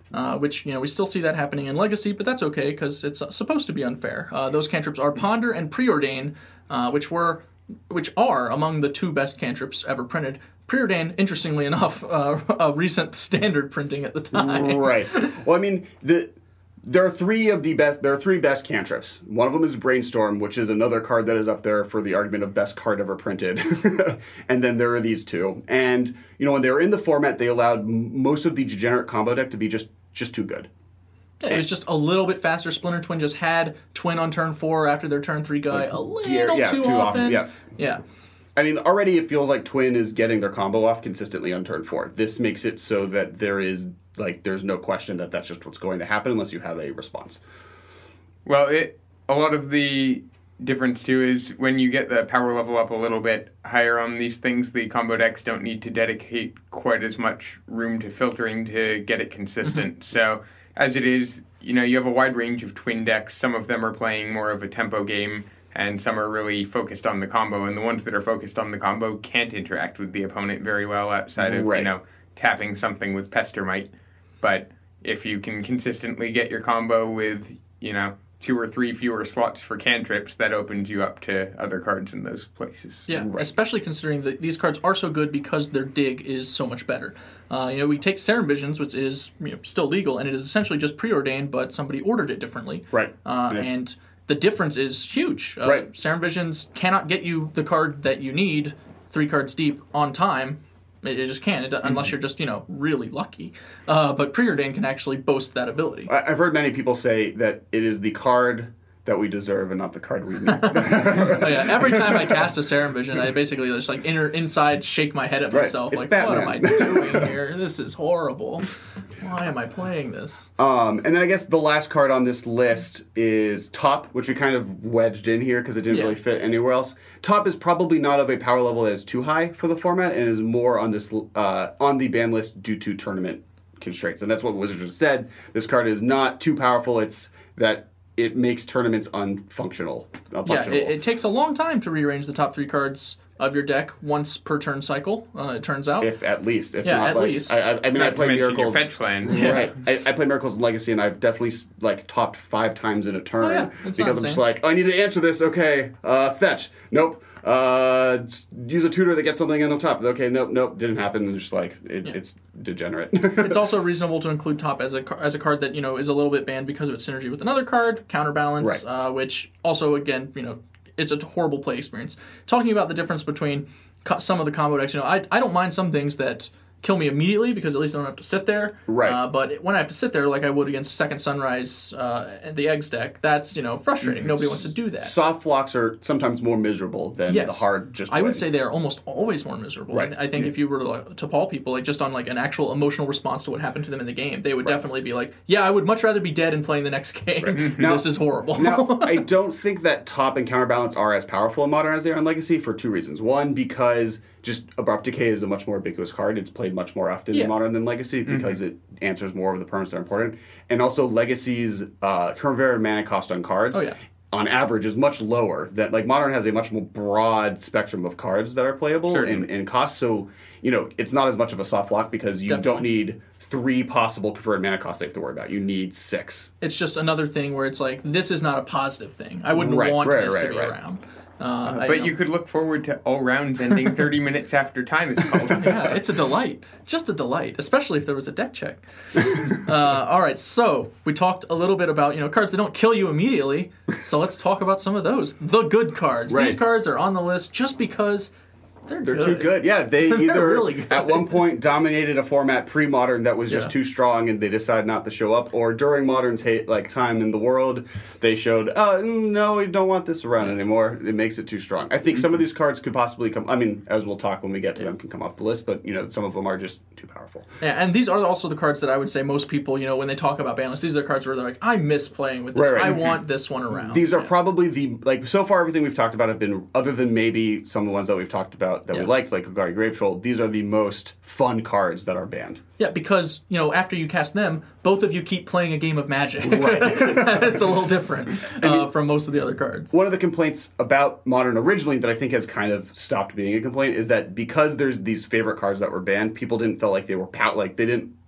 uh, which, you know, we still see that happening in Legacy, but that's okay because it's uh, supposed to be unfair. Uh, those cantrips are Ponder and Preordain, uh, which were, which are among the two best cantrips ever printed. Preordain, interestingly enough, uh, a recent standard printing at the time. Right. Well, I mean, the there are three of the best. There are three best cantrips. One of them is Brainstorm, which is another card that is up there for the argument of best card ever printed. And then there are these two. And you know, when they were in the format, they allowed m- most of the degenerate combo deck to be just just too good. Yeah, it was just a little bit faster. Splinter Twin just had Twin on turn four after their turn three guy a little Gear- yeah, too, too often. often, yeah. Yeah. I mean, already it feels like Twin is getting their combo off consistently on turn four. This makes it so that there is, like, there's no question that that's just what's going to happen unless you have a response. Well, it a lot of the difference, too, is when you get the power level up a little bit higher on these things, the combo decks don't need to dedicate quite as much room to filtering to get it consistent. So, as it is, you know, you have a wide range of Twin decks. Some of them are playing more of a tempo game, and some are really focused on the combo, and the ones that are focused on the combo can't interact with the opponent very well outside of, Right. you know, tapping something with Pestermite. But if you can consistently get your combo with, you know, two or three fewer slots for cantrips, that opens you up to other cards in those places. Yeah, Right. especially considering that these cards are so good because their dig is so much better. Uh, you know, we take Serum Visions, which is, you know, still legal, and it is essentially just preordained, but somebody ordered it differently. Right. Uh, And it's- and the difference is huge. Uh, Right. Serum Visions cannot get you the card that you need three cards deep on time. It, it just can't, it, unless you're just, you know, really lucky. Uh, but Preordain can actually boast that ability. I- I've heard many people say that it is the card that we deserve and not the card we need. Oh, yeah. Every time I cast a Serum Vision, I basically just like inner inside shake my head at Right. myself. It's Like, Batman. what am I doing here? This is horrible. Why am I playing this? Um, and then I guess the last card on this list is Top, which we kind of wedged in here because it didn't Yeah. really fit anywhere else. Top is probably not of a power level that is too high for the format and is more on this uh, on the ban list due to tournament constraints. And that's what Wizards just said. This card is not too powerful. It's that it makes tournaments unfunctional. Yeah, unfunctional. it, it takes a long time to rearrange the top three cards of your deck once per turn cycle, uh, it turns out. If at least, if Yeah, not at like, least. I, I, I mean, I Not to play mention your Miracles. fetch land. Right. I, I play Miracles in Legacy, and I've definitely like topped five times in a turn Oh, yeah. It's because not I'm just insane. like, I need to answer this. Okay, uh, fetch. Nope. Uh, s- use a tutor that gets something in on top. Okay, nope, nope, didn't happen. And just like it, Yeah. it's degenerate. It's also reasonable to include Top as a ca- as a card that, you know, is a little bit banned because of its synergy with another card, Counterbalance, Right. uh, which also, again, you know, it's a horrible play experience. Talking about the difference between co- some of the combo decks, you know, I, I don't mind some things that kill me immediately because at least I don't have to sit there. Right. Uh, but when I have to sit there like I would against Second Sunrise uh, and the Eggs deck, that's, you know, frustrating. Nobody wants to do that. Soft blocks are sometimes more miserable than Yes. the hard. Just I would win. say they are almost always more miserable. Right. I, I think if you were to, like, to poll people, like just on like an actual emotional response to what happened to them in the game, they would definitely be like, "Yeah, I would much rather be dead and playing the next game. Now- this is horrible." Now, I don't think that Top and Counterbalance are as powerful in Modern as they are in Legacy for two reasons. One, because just Abrupt Decay is a much more ubiquitous card. It's played much more often Yeah. in Modern than Legacy because it answers more of the permanents that are important. And also, Legacy's uh, current mana cost on cards, Oh, yeah. on average, is much lower. That like Modern has a much more broad spectrum of cards that are playable in, Certainly. in cost. So, you know, it's not as much of a soft lock because you don't Definitely. need three possible converted mana costs they have to worry about. You need six. It's just another thing where it's like, this is not a positive thing. I wouldn't Right, want right, this to right, be right. around. Uh, I But know. you could look forward to all rounds ending thirty minutes after time is called. Yeah, it's a delight. Just a delight, especially if there was a deck check. uh, all right, so we talked a little bit about, you know, cards that don't kill you immediately. So let's talk about some of those. The good cards. Right. These cards are on the list just because they're, They're good. too good. Yeah, they They're either really good. at one point dominated a format pre-modern that was just Yeah. too strong, and they decided not to show up, or during modern's hate like time in the world, they showed, oh no, we don't want this around anymore. It makes it too strong. I think some of these cards could possibly come. I mean, as we'll talk when we get to them, can come off the list, but you know, some of them are just too powerful. Yeah, and these are also the cards that I would say most people, you know, when they talk about ban lists, these are the cards where they're like, I miss playing with this. Right, right. I want this one around. These are Yeah. probably the like so far everything we've talked about have been, other than maybe some of the ones that we've talked about that Yeah. we liked, like Golgari Gravetroll. These are the most fun cards that are banned. Yeah, because, you know, after you cast them, both of you keep playing a game of Magic. Right. It's a little different uh, from most of the other cards. One of the complaints about Modern originally that I think has kind of stopped being a complaint is that because there's these favorite cards that were banned, people didn't feel like they were pow- like they didn't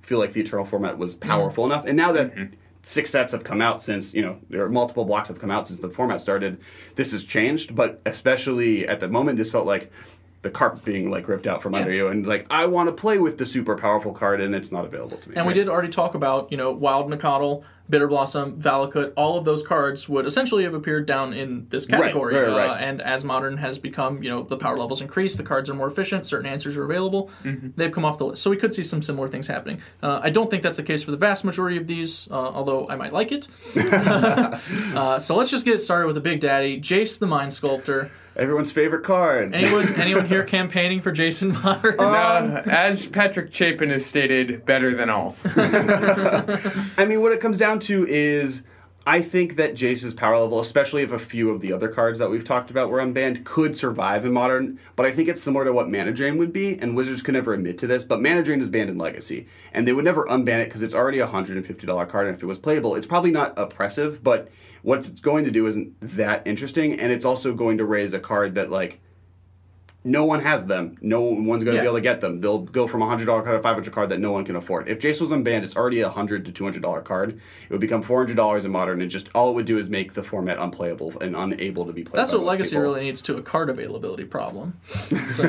feel like the Eternal format was powerful mm. enough. And now that mm-hmm. six sets have come out since, you know, there are multiple blocks have come out since the format started, this has changed. But especially at the moment, this felt like the carpet being like ripped out from yeah. under you, and like I want to play with the super powerful card, and it's not available to me. And right? we did already talk about, you know, Wild Nacatl, Bitter Blossom, Valakut. All of those cards would essentially have appeared down in this category. Right, right, right. Uh, and as Modern has become, you know, the power levels increase, the cards are more efficient, certain answers are available. Mm-hmm. They've come off the list, so we could see some similar things happening. Uh, I don't think that's the case for the vast majority of these, uh, although I might like it. uh, so let's just get it started with the Big Daddy, Jace the Mind Sculptor. Everyone's favorite card. Anyone anyone here campaigning for Jason Modern? No, as Patrick Chapin has stated, better than all. I mean, what it comes down to is, I think that Jace's power level, especially if a few of the other cards that we've talked about were unbanned, could survive in Modern, but I think it's similar to what Mana Drain would be, and Wizards could never admit to this, but Mana Drain is banned in Legacy, and they would never unban it because it's already a one hundred fifty dollars card, and if it was playable, it's probably not oppressive, but what it's going to do isn't that interesting, and it's also going to raise a card that, like, no one has them. No one's going to yeah. be able to get them. They'll go from a one hundred dollars card to a five hundred dollars card that no one can afford. If Jace was unbanned, it's already a one hundred dollars to two hundred dollars card. It would become four hundred dollars in Modern, and just all it would do is make the format unplayable and unable to be played. That's by what Legacy people. really needs to a card availability problem. So.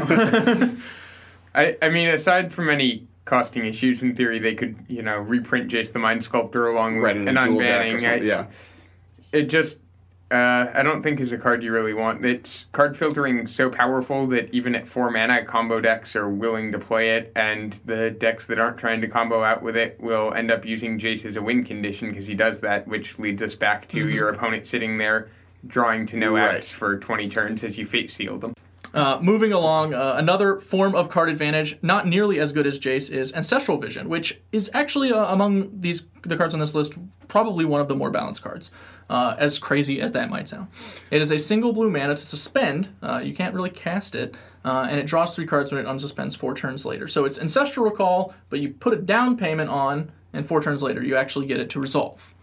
I, I mean, aside from any costing issues, in theory, they could, you know, reprint Jace the Mind Sculptor along with right, an unbanning. I, yeah. It just, uh, I don't think is a card you really want. It's card filtering so powerful that even at four mana, combo decks are willing to play it, and the decks that aren't trying to combo out with it will end up using Jace as a win condition because he does that, which leads us back to mm-hmm. your opponent sitting there drawing to no right. outs for twenty turns as you fate seal them. Uh, moving along, uh, another form of card advantage, not nearly as good as Jace, is Ancestral Vision, which is actually uh, among these the cards on this list probably one of the more balanced cards. Uh, as crazy as that might sound. It is a single blue mana to suspend. Uh, you can't really cast it. Uh, and it draws three cards when it unsuspends four turns later. So it's Ancestral Recall, but you put a down payment on, and four turns later you actually get it to resolve.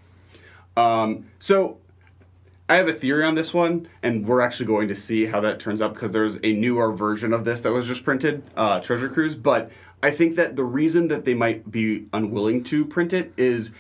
Um, so I have a theory on this one, and we're actually going to see how that turns out because there's a newer version of this that was just printed, uh, Treasure Cruise. But I think that the reason that they might be unwilling to print it is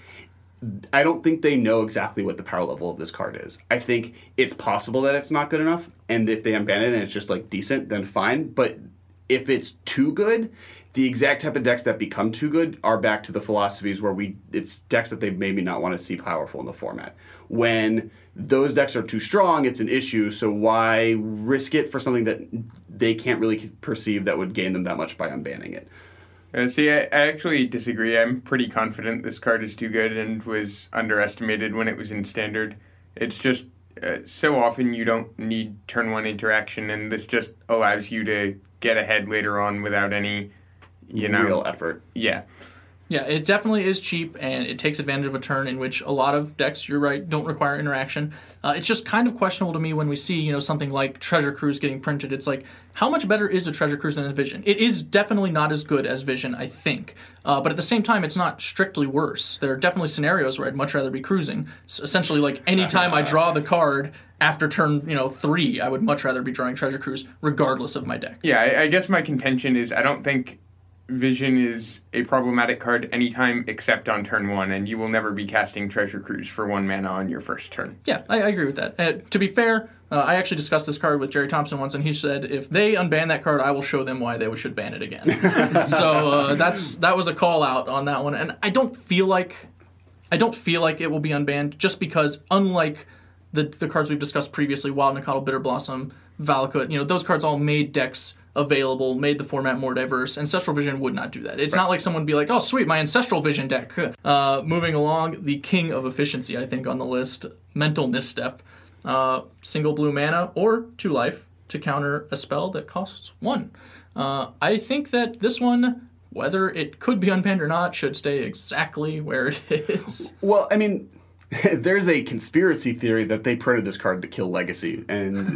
I don't think they know exactly what the power level of this card is. I think it's possible that it's not good enough, and if they unban it and it's just like decent, then fine. But if it's too good, the exact type of decks that become too good are back to the philosophies where we it's decks that they maybe not want to see powerful in the format. When those decks are too strong, it's an issue, so why risk it for something that they can't really perceive that would gain them that much by unbanning it? Uh, see, I, I actually disagree. I'm pretty confident this card is too good and was underestimated when it was in Standard. It's just, uh, so often you don't need turn one interaction, and this just allows you to get ahead later on without any, you know... real effort. Yeah. Yeah, it definitely is cheap, and it takes advantage of a turn in which a lot of decks, you're right, don't require interaction. Uh, it's just kind of questionable to me when we see, you know, something like Treasure Cruise getting printed. It's like, how much better is a Treasure Cruise than a Vision? It is definitely not as good as Vision, I think. Uh, but at the same time, it's not strictly worse. There are definitely scenarios where I'd much rather be cruising. So essentially, like, anytime I draw the card after turn, you know, three, I would much rather be drawing Treasure Cruise, regardless of my deck. Yeah, I, I guess my contention is I don't think Vision is a problematic card anytime except on turn one, and you will never be casting Treasure Cruise for one mana on your first turn. Yeah, I, I agree with that. Uh, to be fair, uh, I actually discussed this card with Jerry Thompson once, and he said, if they unban that card, I will show them why they should ban it again. so uh, that's that was a call out on that one, and I don't feel like I don't feel like it will be unbanned, just because unlike the the cards we've discussed previously, Wild Nacatl, Bitter Blossom, Valakut, you know, those cards all made decks available, made the format more diverse. Ancestral Vision would not do that. It's right. not like someone would be like, oh, sweet, my Ancestral Vision deck. Uh, moving along, the king of efficiency, I think, on the list, Mental Misstep. Uh, single blue mana or two life to counter a spell that costs one. Uh, I think that this one, whether it could be unbanned or not, should stay exactly where it is. Well, I mean... there's a conspiracy theory that they printed this card to kill Legacy, and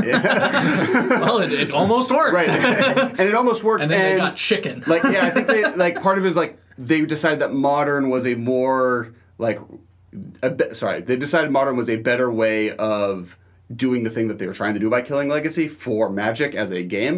well, it, it almost worked, right? And it almost worked, and then and they got chicken. Like, yeah, I think they like part of it is like they decided that Modern was a more like, a be- sorry, they decided Modern was a better way of doing the thing that they were trying to do by killing Legacy for Magic as a game,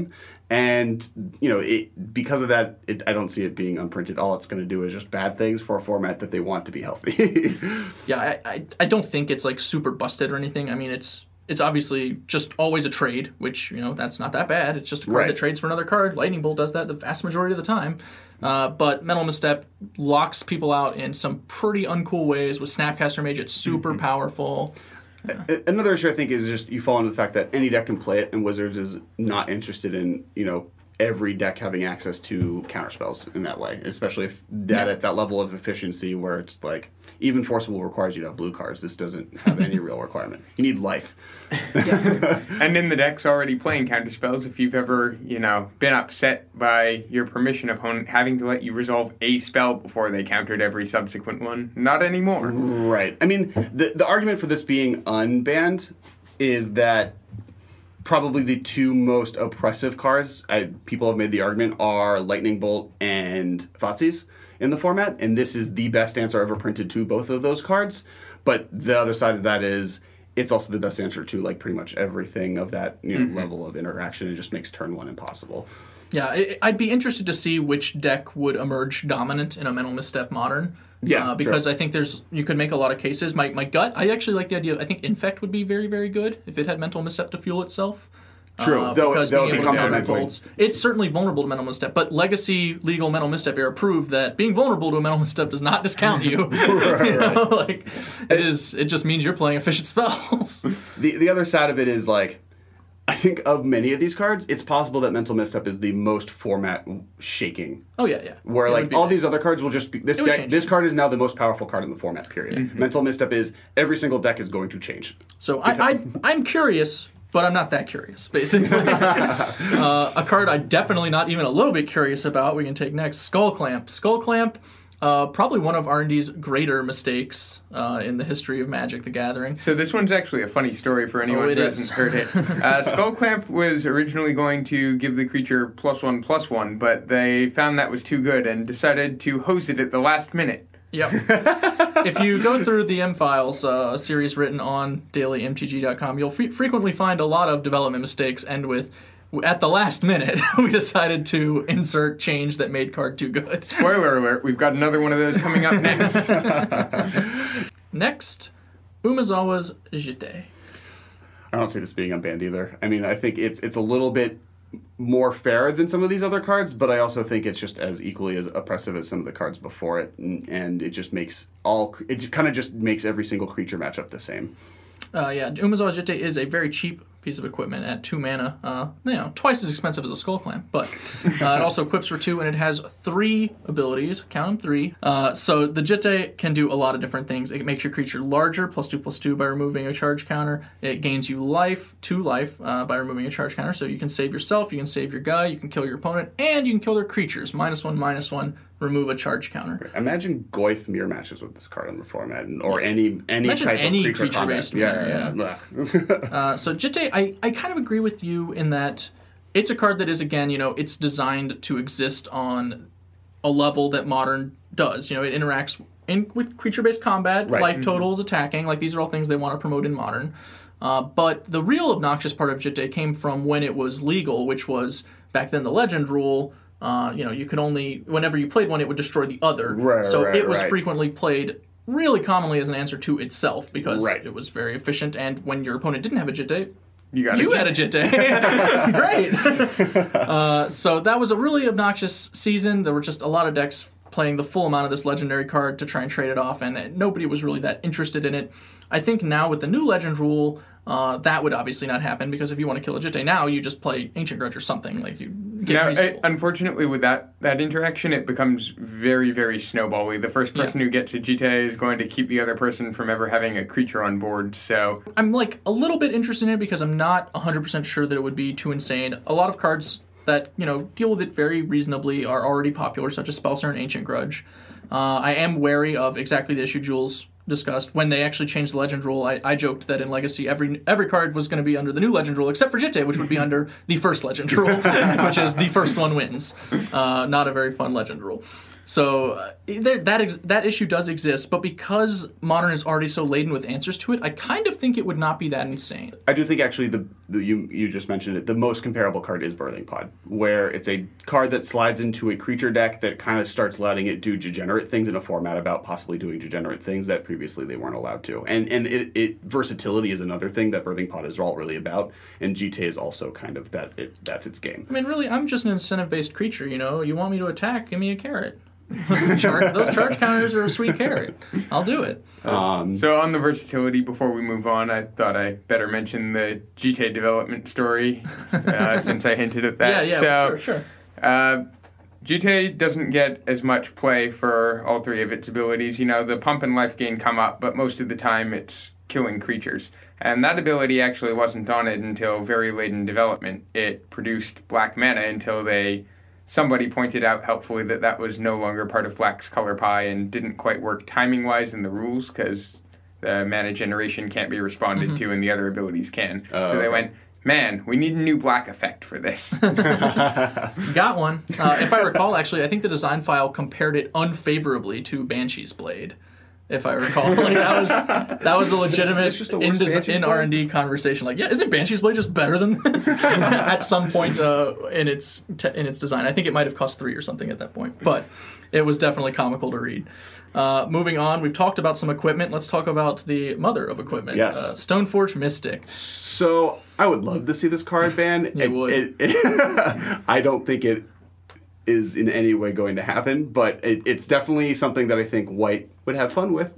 And, you know, it, because of that, it, I don't see it being unprinted. All it's going to do is just bad things for a format that they want to be healthy. yeah, I, I I don't think it's like super busted or anything. I mean, it's it's obviously just always a trade, which, you know, that's not that bad. It's just a card Right. that trades for another card. Lightning Bolt does that the vast majority of the time. Uh, but Mental Misstep locks people out in some pretty uncool ways. With Snapcaster Mage, it's super mm-hmm. powerful. Yeah. Another issue I think is just you fall into the fact that any deck can play it, and Wizards is not interested in, you know, every deck having access to counterspells in that way, especially if that yeah. at that level of efficiency where it's like even Forcible requires you to have blue cards. This doesn't have any real requirement. You need life. Yeah. And in the deck's already playing counterspells. If you've ever, you know, been upset by your permission opponent having to let you resolve a spell before they countered every subsequent one, not anymore. Right. I mean, the the argument for this being unbanned is that probably the two most oppressive cards, I, people have made the argument, are Lightning Bolt and Thoughtseize in the format, and this is the best answer ever printed to both of those cards. But the other side of that is it's also the best answer to like pretty much everything of that, you know, mm-hmm. level of interaction. It just makes turn one impossible. Yeah, I'd be interested to see which deck would emerge dominant in a Mental Misstep Modern. Yeah, uh, because sure. I think there's you could make a lot of cases. My my gut, I actually like the idea. I think Infect would be very very good if it had Mental Misstep to fuel itself. True, uh, though, because though being it able becomes to a mental. bolts, it's certainly vulnerable to Mental Misstep, but Legacy legal Mental Misstep era proved that being vulnerable to a Mental Misstep does not discount you. right, you know? right. Like it is. It just means you're playing efficient spells. the the other side of it is like, I think of many of these cards, it's possible that Mental Misstep is the most format shaking. Oh yeah, yeah. Where it like all these other cards will just be this deck. This things. card is now the most powerful card in the format. Period. Mm-hmm. Mental Misstep is every single deck is going to change. So I, I I'm curious, but I'm not that curious. Basically, uh, a card I'm definitely not even a little bit curious about. We can take next Skull Clamp. Skull Clamp. Uh, probably one of R and D's greater mistakes uh, in the history of Magic the Gathering. So this one's actually a funny story for anyone oh, who hasn't is. heard it. Uh, Skull Clamp was originally going to give the creature plus one, plus one, but they found that was too good and decided to hose it at the last minute. Yep. If you go through the M-Files, uh, a series written on daily M T G dot com, you'll f- frequently find a lot of development mistakes end with, at the last minute, we decided to insert change that made card too good. Spoiler alert, we've got another one of those coming up next. Next, Umezawa's Jite. I don't see this being unbanned either. I mean, I think it's it's a little bit more fair than some of these other cards, but I also think it's just as equally as oppressive as some of the cards before it, and, and it just makes all it kind of just makes every single creature matchup the same. Uh, yeah, Umezawa's Jite is a very cheap piece of equipment at two mana. Uh, you know, twice as expensive as a Skull Clamp, but uh, it also equips for two, and it has three abilities. Count them, three. Uh, so the Jite can do a lot of different things. It makes your creature larger, plus two, plus two by removing a charge counter. It gains you life, two life, uh, by removing a charge counter. So you can save yourself, you can save your guy, you can kill your opponent, and you can kill their creatures. Minus one, minus one. Remove a charge counter. Imagine Goyf mirror matches with this card in the format, or any any Imagine type any of creature creature-based combat. mirror, Yeah, yeah. yeah. uh, so Jite, I, I kind of agree with you in that it's a card that is, again, you know, it's designed to exist on a level that Modern does. You know, it interacts in with creature-based combat, Right. life Mm-hmm. totals, attacking. Like, these are all things they want to promote in Modern. Uh, but the real obnoxious part of Jite came from when it was legal, which was, back then, the Legend rule. Uh, you know, you could only, whenever you played one, it would destroy the other. Right, so right, it was right. frequently played really commonly as an answer to itself because Right. it was very efficient. And when your opponent didn't have a Jite, You, got you a had a Jite. Great. uh, so that was a really obnoxious season. There were just a lot of decks playing the full amount of this legendary card to try and trade it off, and nobody was really that interested in it. I think now with the new Legend rule, uh, that would obviously not happen, because if you want to kill a Jite now, you just play Ancient Grudge or something. Like you get Now, reasonable. it, unfortunately, with that, that interaction, it becomes very, very snowbally. The first person Yeah. who gets a Jite is going to keep the other person from ever having a creature on board, so... I'm like a little bit interested in it because I'm not one hundred percent sure that it would be too insane. A lot of cards that, you know, deal with it very reasonably are already popular, such as Spellstar and Ancient Grudge. Uh, I am wary of exactly the issue Jules discussed. When they actually changed the Legend rule, I, I joked that in Legacy, every every card was going to be under the new Legend rule, except for Jite, which would be under the first Legend rule, which is the first one wins. Uh, not a very fun Legend rule. So uh, there, that ex- that issue does exist, but because Modern is already so laden with answers to it, I kind of think it would not be that insane. I do think actually the, the you you just mentioned it. The most comparable card is Birthing Pod, where it's a card that slides into a creature deck that kind of starts letting it do degenerate things in a format about possibly doing degenerate things that previously they weren't allowed to. And and it, it versatility is another thing that Birthing Pod is all really about, and G T A is also kind of that. It, that's its game. I mean, really, I'm just an incentive-based creature. You know, you want me to attack? Give me a carrot. Charge, those charge counters are a sweet carrot. I'll do it. Um, So on the versatility, before we move on, I thought I better mention the G T A development story, uh, since I hinted at that. Yeah, yeah, so, sure, sure. Uh, G T A doesn't get as much play for all three of its abilities. You know, the pump and life gain come up, but most of the time it's killing creatures. And that ability actually wasn't on it until very late in development. It produced black mana until they... Somebody pointed out helpfully that that was no longer part of Black's color pie and didn't quite work timing-wise in the rules because the mana generation can't be responded mm-hmm. to and the other abilities can. Oh, so they okay. went, man, we need a new Black effect for this. Got one. Uh, if I recall, actually, I think the design file compared it unfavorably to Banshee's Blade. If I recall, like that was that was a legitimate just the in, worst des- Banshee's in R and D conversation. Like, yeah, isn't Banshee's Blade just better than this? At some point uh, in its te- in its design, I think it might have cost three or something at that point, but it was definitely comical to read. Uh, moving on, we've talked about some equipment. Let's talk about the mother of equipment, Yes. uh, Stoneforge Mystic. So I would love to see this card banned. You It- would. it- it- I don't think it is in any way going to happen, but it, it's definitely something that I think White would have fun with.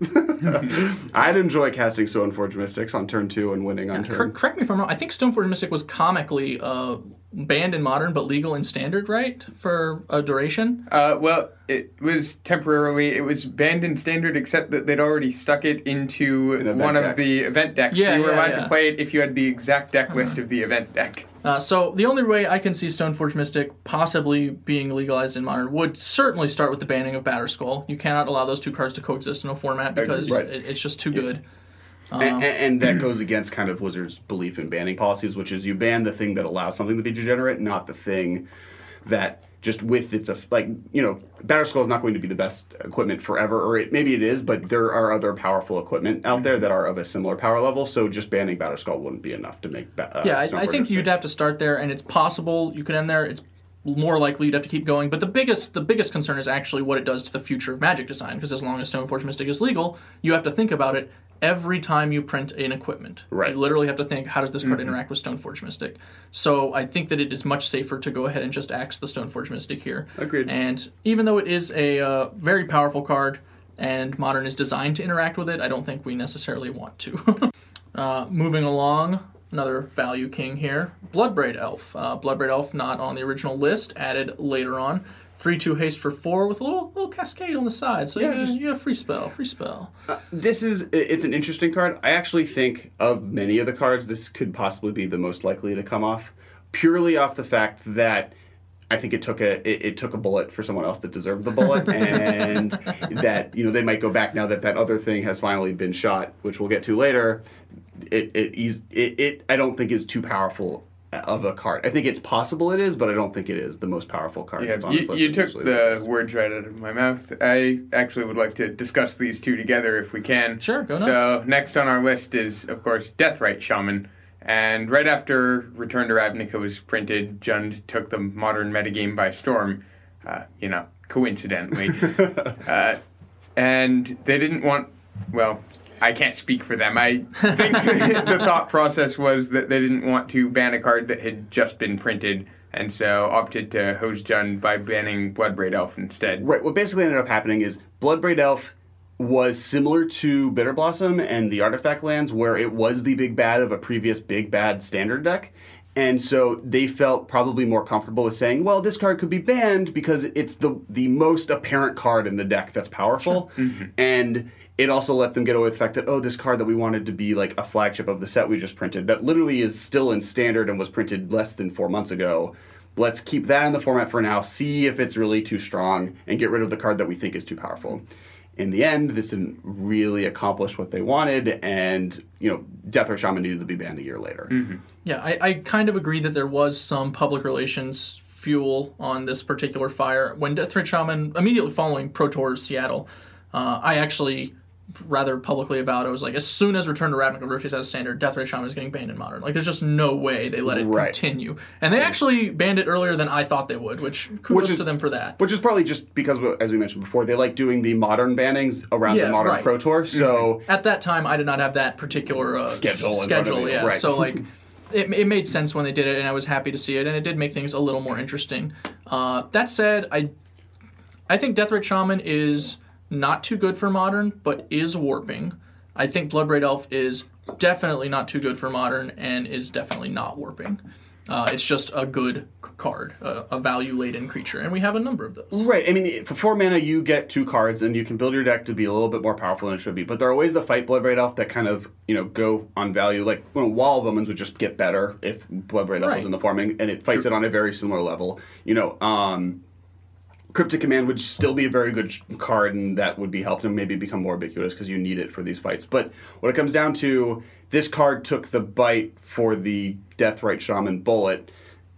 I'd enjoy casting Stoneforge Mystics on turn two and winning on turn. Cor- correct me if I'm wrong. I think Stoneforge Mystic was comically uh, banned in Modern, but legal in Standard, right? For a duration. Uh, well, it was temporarily, it was banned in Standard, except that they'd already stuck it into An event one deck. of the event decks. Yeah, so you were yeah, allowed yeah. to play it if you had the exact deck list of the event deck. Uh, so the only way I can see Stoneforge Mystic possibly being legalized in Modern would certainly start with the banning of Batterskull. You cannot allow those two cards to coexist in a format because Right. it, it's just too good. Um, and, and, and that goes against kind of Wizards' belief in banning policies, which is you ban the thing that allows something to be degenerate, not the thing that just with its, like, you know, Batterskull is not going to be the best equipment forever, or it, maybe it is, but there are other powerful equipment out there that are of a similar power level, so just banning Batterskull wouldn't be enough to make ba- uh, yeah, I, I Stoneforge think Mystic. you'd have to start there, and it's possible you could end there. It's more likely you'd have to keep going, but the biggest the biggest concern is actually what it does to the future of Magic design, because as long as Stoneforge Mystic is legal, you have to think about it every time you print an equipment. Right. You literally have to think, how does this card Mm-hmm. interact with Stoneforge Mystic? So I think that it is much safer to go ahead and just axe the Stoneforge Mystic here. Agreed. And even though it is a uh, very powerful card, and Modern is designed to interact with it, I don't think we necessarily want to. uh, moving along, another value king here, Bloodbraid Elf. Uh, Bloodbraid Elf not on the original list, added later on. three two haste for four with a little little cascade on the side. So Yeah, you, just- you have free spell, free spell. Uh, this is, it's an interesting card. I actually think of many of the cards, this could possibly be the most likely to come off, purely off the fact that I think it took a it, it took a bullet for someone else that deserved the bullet, and that, you know, they might go back now that that other thing has finally been shot, which we'll get to later. It it is it, it I don't think is too powerful of a card. I think it's possible it is, but I don't think it is the most powerful card. Yeah, that's on you, this list. you It took usually the is. words right out of my mouth. I actually would like to discuss these two together if we can. Sure, go nuts. So next on our list is, of course, Deathrite Shaman. And right after Return to Ravnica was printed, Jund took the modern metagame by storm, uh, you know, coincidentally. uh, and they didn't want, well, I can't speak for them. I think the thought process was that they didn't want to ban a card that had just been printed, and so opted to hose Jund by banning Bloodbraid Elf instead. Right. What basically ended up happening is Bloodbraid Elf was similar to Bitter Blossom and the Artifact lands, where it was the big bad of a previous big bad standard deck. And so they felt probably more comfortable with saying, well, this card could be banned because it's the the most apparent card in the deck that's powerful. Sure. Mm-hmm. And it also let them get away with the fact that, oh, this card that we wanted to be like a flagship of the set we just printed, that literally is still in standard and was printed less than four months ago. Let's keep that in the format for now, see if it's really too strong, and get rid of the card that we think is too powerful. In the end, this didn't really accomplish what they wanted, and, you know, Deathrite Shaman needed to be banned a year later. Mm-hmm. Yeah, I, I kind of agree that there was some public relations fuel on this particular fire. When Deathrite Shaman, immediately following Pro Tours Seattle, uh, I actually rather publicly avowed, I was like, as soon as Return to Ravnica Rookies as a standard, Deathrite Shaman is getting banned in Modern. Like, there's just no way they let it Right. continue. And they actually banned it earlier than I thought they would, which kudos Which is- to them for that. Which is probably just because, as we mentioned before, they like doing the modern bannings around Yeah, the modern right. Pro Tour. So At that time, I did not have that particular uh, Schedule in s- front of schedule. me, Yeah, right. so like it, it made sense when they did it, and I was happy to see it, and it did make things a little more interesting. Uh, that said, I I think Deathrite Shaman is not too good for Modern, but is warping. I think Bloodbraid Elf is definitely not too good for Modern, and is definitely not warping. Uh, it's just a good card, a, a value-laden creature, and we have a number of those. Right. I mean, for four mana, you get two cards, and you can build your deck to be a little bit more powerful than it should be. But there are ways to fight Bloodbraid Elf that kind of, you know, go on value. Like, you know, Wall of Omens would just get better if Bloodbraid Elf Right. was in the forming, and it fights it on a very similar level. You know, um, Cryptic Command would still be a very good sh- card, and that would be helped and maybe become more ubiquitous because you need it for these fights. But what it comes down to, this card took the bite for the Deathrite Shaman bullet,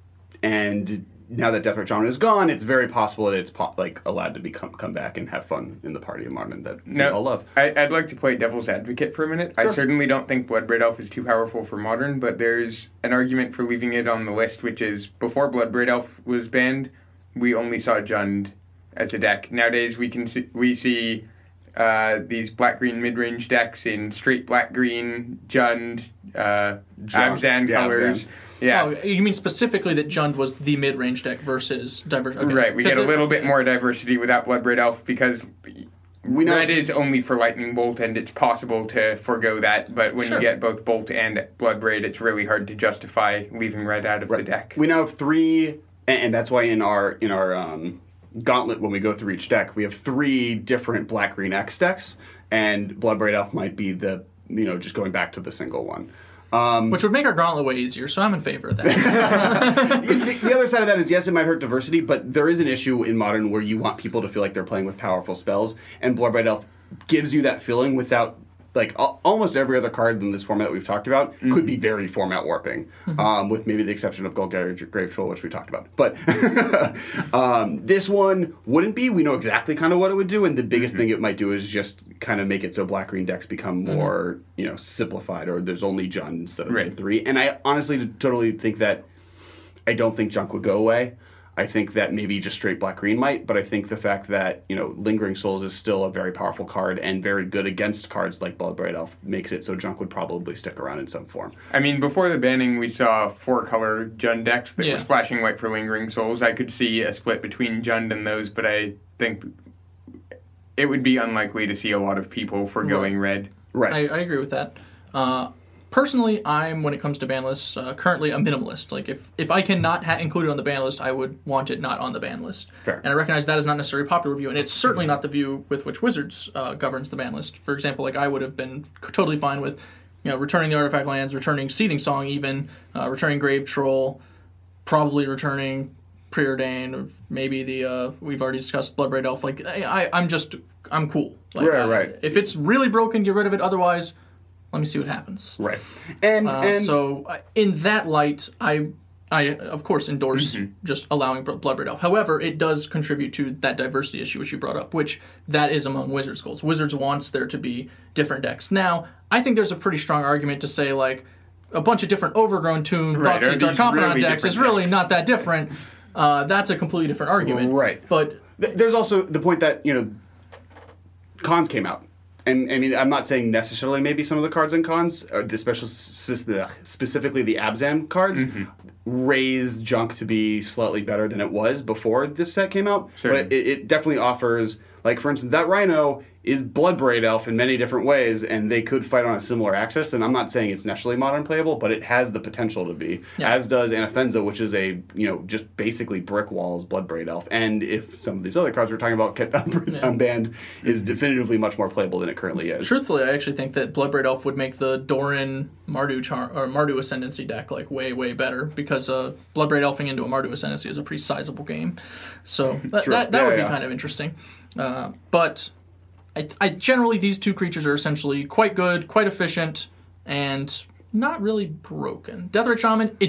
and now that Deathrite Shaman is gone, it's very possible that it's po- like allowed to become come back and have fun in the party of Modern that we No, all love. I, I'd like to play devil's advocate for a minute. I certainly don't think Bloodbraid Elf is too powerful for Modern, but there's an argument for leaving it on the list, which is before Bloodbraid Elf was banned, we only saw Jund as a deck. Nowadays, we can see, we see uh, these black-green mid-range decks in straight black-green, Jund, uh, Jund. Abzan Yeah, colors. Abzan. Yeah. Oh, you mean specifically that Jund was the mid-range deck versus diverse? Okay. Right, we 'Cause get a it- little bit more diversity without Bloodbraid Elf because We know red is only for Lightning Bolt and it's possible to forego that, but when Sure. you get both Bolt and Bloodbraid, it's really hard to justify leaving red out of the deck. We now have three, and, and that's why in our in our um, gauntlet when we go through each deck, we have three different black green X decks, and Bloodbraid Elf might be the you know just going back to the single one. Um, Which would make our gauntlet way easier, so I'm in favor of that. the, the other side of that is, yes, it might hurt diversity, but there is an issue in Modern where you want people to feel like they're playing with powerful spells, and Bloodbraid Elf gives you that feeling without, like, al- almost every other card in this format that we've talked about Mm-hmm. could be very format warping, um, with maybe the exception of Golgari Grave Troll, which we talked about. But um, this one wouldn't be. We know exactly kind of what it would do, and the biggest Mm-hmm. thing it might do is just kind of make it so black-green decks become more, you know, simplified, or there's only Jund instead of Right. the three. And I honestly totally think that I don't think junk would go away. I think that maybe just straight black green might, but I think the fact that, you know, Lingering Souls is still a very powerful card and very good against cards like Bloodbraid Elf makes it so junk would probably stick around in some form. I mean, before the banning, we saw four-color Jund decks that Yeah. were splashing white for Lingering Souls. I could see a split between Jund and those, but I think it would be unlikely to see a lot of people foregoing red. Right. I, I agree with that. Uh, personally, I'm, when it comes to ban lists, uh, currently a minimalist. Like, if, if I cannot ha- include it on the ban list, I would want it not on the ban list. Fair. And I recognize that is not necessarily a popular view, and it's certainly not the view with which Wizards uh, governs the ban list. For example, like, I would have been totally fine with, you know, returning the artifact lands, returning Seeding Song even, uh, returning Grave Troll, probably returning Preordain, or maybe the, uh, we've already discussed Bloodbraid Elf. Like, I, I, I'm just, I'm cool. Like, Right, uh, right. If it's really broken, get rid of it. Otherwise, let me see what happens. Right. And, Uh, and so, uh, in that light, I, I of course endorse just allowing Bl- Bloodbraid Elf. However, it does contribute to that diversity issue which you brought up, which that is among Wizards' goals. Wizards wants there to be different decks. Now, I think there's a pretty strong argument to say, like, a bunch of different Overgrown Tomb, Right, are Thoughtseize, Dark these Confidant really decks is different really decks? not that different. Uh, that's a completely different argument. Right. But th- there's also the point that, you know, cons came out. And I mean, I'm not saying necessarily maybe some of the cards in cons, or the special, spec- specifically the Abzan cards, raised junk to be slightly better than it was before this set came out. Certainly. But it, it definitely offers, like, for instance, that Rhino is Bloodbraid Elf in many different ways, and they could fight on a similar axis. And I'm not saying it's necessarily modern playable, but it has the potential to be. Yeah. As does Anafenza, which is a, you know, just basically brick walls Bloodbraid Elf. And if some of these other cards we're talking about get un- unbanned, is definitively much more playable than it currently is. truthfully, I actually think that Bloodbraid Elf would make the Doran Mardu char- or Mardu Ascendancy deck like way way better, because uh, Bloodbraid Elfing into a Mardu Ascendancy is a pretty sizable game. So that True. that, that Yeah, would be yeah. kind of interesting. Uh, but I, I generally these two creatures are essentially quite good, quite efficient, and not really broken. Deathrite Shaman, it's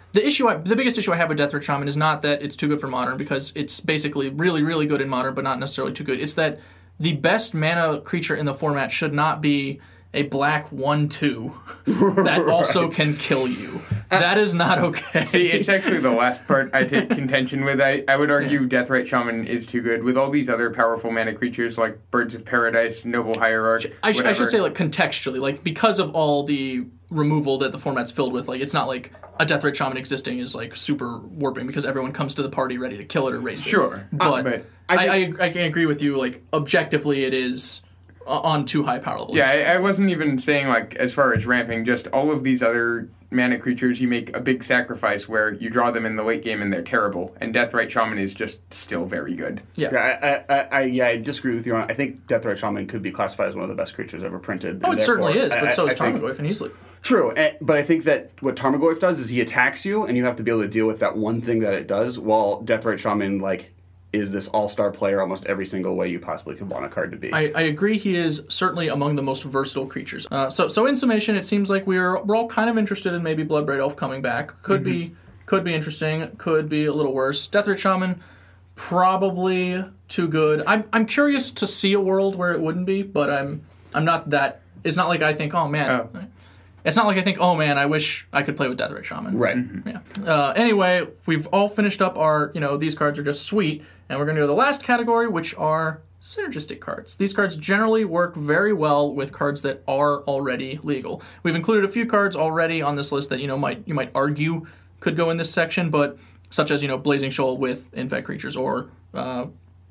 the issue, I, the biggest issue I have with Death Ray Shaman is not that it's too good for Modern, because it's basically really, really good in Modern, but not necessarily too good. It's that the best mana creature in the format should not be a black one two that also Right. can kill you. That is not okay. See, it's actually the last part I take contention with. I, I would argue Yeah. Deathrite Shaman is too good. With all these other powerful mana creatures like Birds of Paradise, Noble Hierarch, I, sh- I whatever. should say, like, contextually, like, because of all the removal that the format's filled with, like, it's not like a Death Ray Shaman existing is, like, super warping because everyone comes to the party ready to kill it or race it. Sure. But, but I, I I, I can agree with you, like, objectively it is uh, on too high power levels. Yeah, I, I wasn't even saying, like, as far as ramping, just all of these other mana creatures, you make a big sacrifice where you draw them in the late game and they're terrible. And Deathrite Shaman is just still very good. Yeah. Yeah, I, I, I, yeah, I disagree with you on. I think Deathrite Shaman could be classified as one of the best creatures ever printed. Oh, and it certainly therefore, is, but I- so I is think- Tarmogoyf and easily. True, eh, but I think that what Tarmogoyf does is he attacks you, and you have to be able to deal with that one thing that it does. While Deathrite Shaman, like, is this all-star player almost every single way you possibly could want a card to be. I, I agree he is certainly among the most versatile creatures. Uh, so so in summation, it seems like we're we're all kind of interested in maybe Bloodbraid Elf coming back. Could be could be interesting, could be a little worse. Deathrite Shaman, probably too good. I'm I'm curious to see a world where it wouldn't be, but I'm I'm not that it's not like I think, oh man. Oh. It's not like I think, oh man, I wish I could play with Deathrite Shaman. right. Yeah. Uh, anyway, we've all finished up our, you know, these cards are just sweet, and we're going to go to the last category, which are synergistic cards. These cards generally work very well with cards that are already legal. We've included a few cards already on this list that, you know, might you might argue could go in this section, but such as, you know, Blazing Shoal with Infect Creatures, or uh,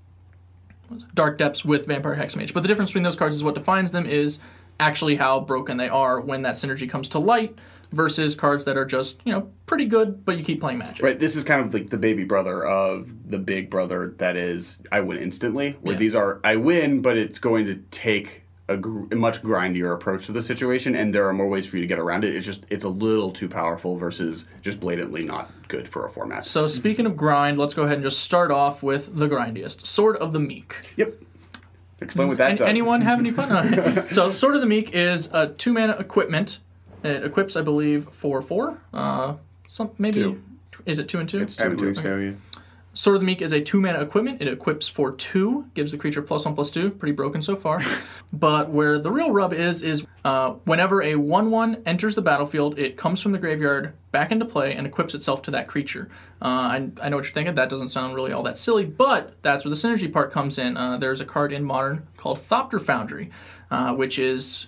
Dark Depths with Vampire Hexmage. But the difference between those cards is what defines them is actually how broken they are when that synergy comes to light, versus cards that are just, you know, pretty good, but you keep playing Magic. Right, this is kind of like the baby brother of the big brother that is I win instantly, where Yeah. these are I win, but it's going to take a, gr- a much grindier approach to the situation, and there are more ways for you to get around it. It's just, it's a little too powerful versus just blatantly not good for a format. So speaking of grind, let's go ahead and just start off with the grindiest, Sword of the Meek. Yep. Explain what that An- does. anyone have any fun? No. So Sword of the Meek is a two mana equipment. It equips, I believe, for four. Uh, some maybe Two. is it two and two? It's I two and believe two. so, yeah. Sword of the Meek is a two mana equipment. It equips for two, gives the creature plus one plus two. Pretty broken so far. But where the real rub is, is uh, whenever a one one enters the battlefield, it comes from the graveyard back into play and equips itself to that creature. Uh, I, I know what you're thinking. That doesn't sound really all that silly, but that's where the synergy part comes in. Uh, there's a card in Modern called Thopter Foundry, uh, which is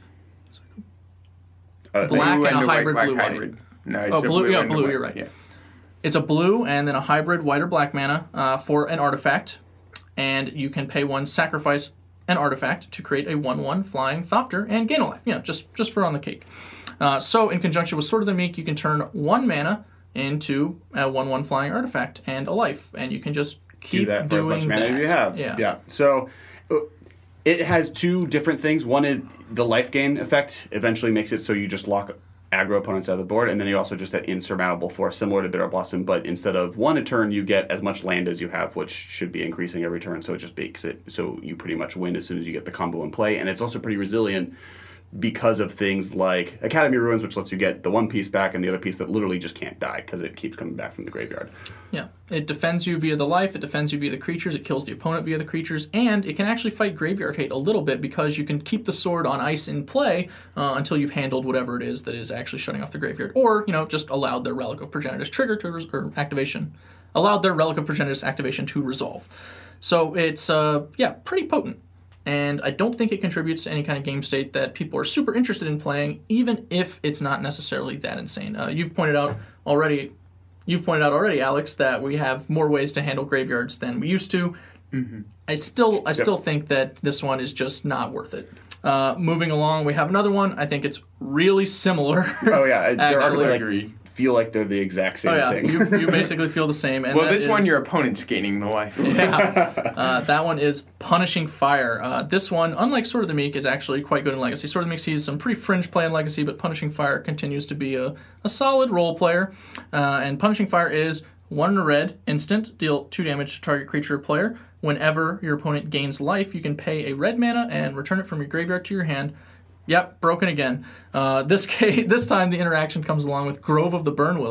Uh, Black Blue and a white, hybrid black blue-white. hybrid. No, it's Oh, a blue- yeah, and a blue, white. you're right. Yeah. It's a blue and then a hybrid white or black mana uh, for an artifact, and you can pay one, sacrifice an artifact to create a one one flying Thopter and gain a life. Yeah, just just for on the cake. Uh, so in conjunction with Sword of the Meek, you can turn one mana into a one one flying artifact and a life, and you can just keep do that for as doing much mana that. as you have. Yeah. Yeah. So uh, it has two different things. One is the life gain effect eventually makes it so you just lock aggro opponents out of the board, and then you also just that insurmountable force, similar to Bitter Blossom, but instead of one a turn, you get as much land as you have, which should be increasing every turn, so it just makes it so you pretty much win as soon as you get the combo in play, and it's also pretty resilient because of things like Academy Ruins, which lets you get the one piece back and the other piece that literally just can't die because it keeps coming back from the graveyard. Yeah, it defends you via the life, it defends you via the creatures, it kills the opponent via the creatures, and it can actually fight graveyard hate a little bit because you can keep the sword on ice in play uh, until you've handled whatever it is that is actually shutting off the graveyard, or, you know, just allowed their Relic of Progenitus trigger to, res- or activation, allowed their Relic of Progenitus activation to resolve. So it's, uh, yeah, pretty potent. And I don't think it contributes to any kind of game state that people are super interested in playing, even if it's not necessarily that insane. Uh, you've pointed out already, you've pointed out already, Alex, that we have more ways to handle graveyards than we used to. Mm-hmm. I still, I still think that this one is just not worth it. Uh, moving along, we have another one. I think it's really similar. Oh yeah, they're Actually. arguably Agree. like, feel like they're the exact same Oh yeah, thing. you, you basically feel the same. And Well, that this one, is- your opponent's gaining the life. Yeah, uh, that one is Punishing Fire. Uh, this one, unlike Sword of the Meek, is actually quite good in Legacy. Sword of the Meek sees some pretty fringe play in Legacy, but Punishing Fire continues to be a, a solid role player. Uh, and Punishing Fire is one in a red, instant, deal two damage to target creature or player. Whenever your opponent gains life, you can pay a red mana and return it from your graveyard to your hand. Yep, broken again. Uh, this case, this time the interaction comes along with Grove of the Burn Willows.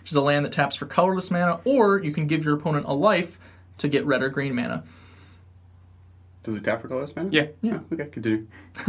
which is a land that taps for colorless mana, or you can give your opponent a life to get red or green mana. Does it tap for colorless mana? Yeah. Yeah. Oh, okay, continue.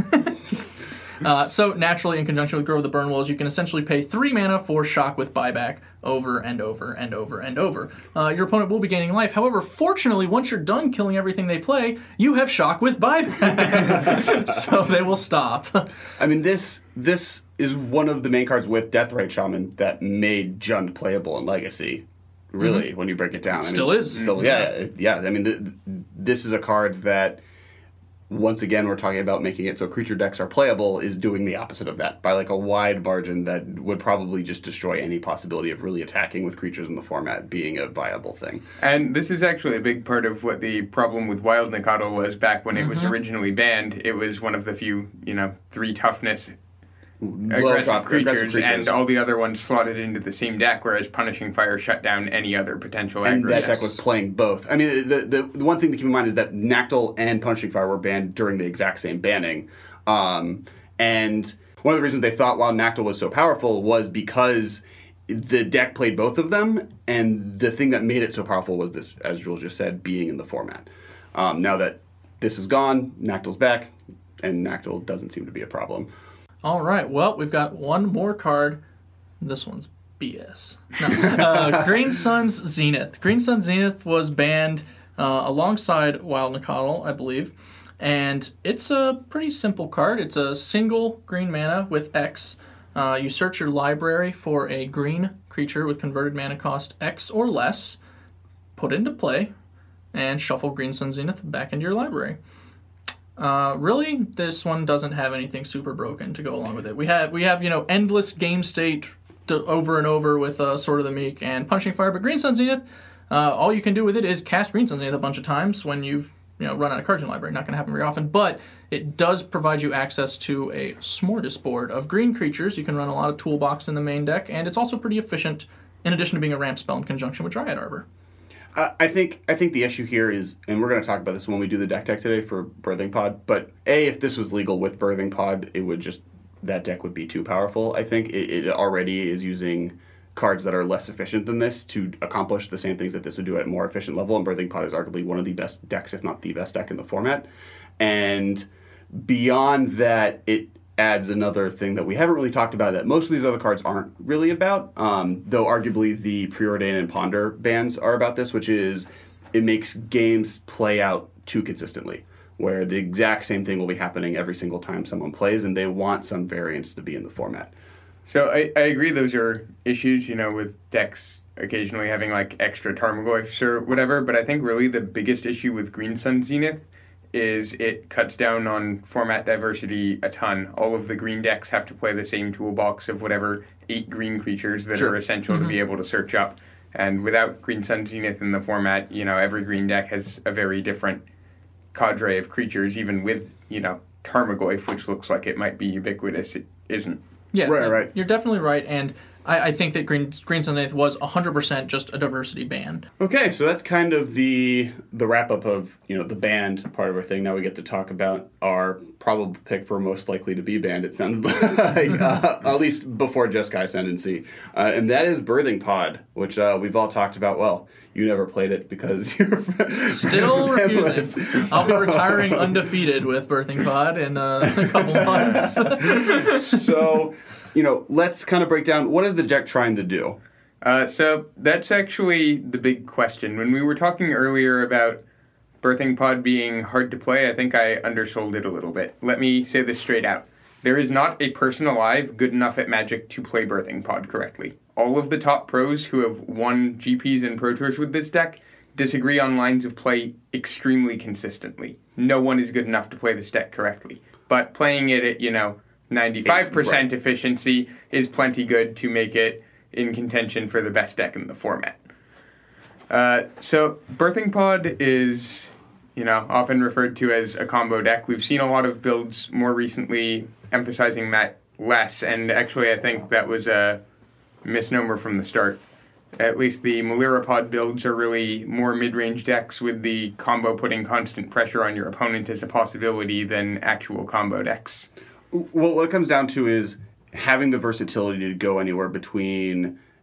Uh, so naturally, in conjunction with Grow the Burnwills, you can essentially pay three mana for Shock with Buyback over and over and over and over. Uh, your opponent will be gaining life. However, fortunately, once you're done killing everything they play, you have Shock with Buyback, so they will stop. I mean, this this is one of the main cards with Deathrite Shaman that made Jund playable in Legacy. Really, mm-hmm. when you break it down, I still mean, is. Still, yeah, yeah. yeah. I mean, th- this is a card that. Once again, we're talking about making it so creature decks are playable, is doing the opposite of that by like a wide margin that would probably just destroy any possibility of really attacking with creatures in the format being a viable thing. And this is actually a big part of what the problem with Wild Nacatl was back when mm-hmm. it was originally banned. It was one of the few, you know, three toughness aggressive, top, creatures, aggressive creatures, and all the other ones slotted into the same deck, whereas Punishing Fire shut down any other potential and aggro. that deck was playing both. I mean, the, the the one thing to keep in mind is that Nacatl and Punishing Fire were banned during the exact same banning. Um, and one of the reasons they thought Wild Nacatl was so powerful was because the deck played both of them, and the thing that made it so powerful was this, as Jules just said, being in the format. Um, now that this is gone, Nacatl's back, and Nacatl doesn't seem to be a problem. All right, well, we've got one more card. This one's B S. No. uh, Green Sun's Zenith. Green Sun Zenith was banned uh, alongside Wild Nacatl, I believe. And it's a pretty simple card. It's a single green mana with X. Uh, you search your library for a green creature with converted mana cost X or less, put it into play, and shuffle Green Sun Zenith back into your library. Uh, really, this one doesn't have anything super broken to go along with it. We have, we have you know, endless game state to, over and over with uh, Sword of the Meek and Punishing Fire, but Green Sun Zenith, uh, all you can do with it is cast Green Sun Zenith a bunch of times when you've you know run out of cards in your library. Not going to happen very often, but it does provide you access to a smorgasbord of green creatures. You can run a lot of toolbox in the main deck, and it's also pretty efficient in addition to being a ramp spell in conjunction with Dryad Arbor. Uh, I think I think the issue here is, and we're going to talk about this when we do the deck tech today for Birthing Pod, but A, if this was legal with Birthing Pod, it would just, that deck would be too powerful. I think it, it already is using cards that are less efficient than this to accomplish the same things that this would do at a more efficient level, and Birthing Pod is arguably one of the best decks, if not the best deck in the format. And beyond that, it adds another thing that we haven't really talked about that most of these other cards aren't really about, um, though arguably the Preordain and Ponder bans are about this, which is it makes games play out too consistently, where the exact same thing will be happening every single time someone plays, and they want some variance to be in the format. So I, I agree those are issues, you know, with decks occasionally having like extra Tarmogoyfs or whatever, but I think really the biggest issue with Green Sun Zenith is it cuts down on format diversity a ton. All of the green decks have to play the same toolbox of whatever eight green creatures that sure. are essential mm-hmm. to be able to search up. And without Green Sun Zenith in the format, you know, every green deck has a very different cadre of creatures, even with, you know, Tarmogoyf, which looks like it might be ubiquitous. It isn't. Yeah, right, right. You're definitely right, and I, I think that Green Green Sun Zenith was one hundred percent just a diversity ban. Okay, so that's kind of the the wrap-up of, you know, the banned part of our thing. Now we get to talk about our probable pick for most likely to be banned, it sounded like, uh, at least before Jeskai Ascendancy. Uh, and that is Birthing Pod, which uh, we've all talked about. Well, you never played it because you're... Still refusing. I'll be retiring undefeated with Birthing Pod in uh, a couple months. So, you know, let's kind of break down, what is the deck trying to do? Uh, so that's actually the big question. When we were talking earlier about Birthing Pod being hard to play, I think I undersold it a little bit. Let me say this straight out. There is not a person alive good enough at Magic to play Birthing Pod correctly. All of the top pros who have won G Ps and Pro Tours with this deck disagree on lines of play extremely consistently. No one is good enough to play this deck correctly. But playing it at, you know, ninety-five percent right. efficiency is plenty good to make it in contention for the best deck in the format. Uh, so Birthing Pod is, you know, often referred to as a combo deck. We've seen a lot of builds more recently emphasizing that less, and actually I think that was a misnomer from the start. At least the Melirapod builds are really more mid-range decks with the combo putting constant pressure on your opponent as a possibility than actual combo decks. Well, what it comes down to is having the versatility to go anywhere between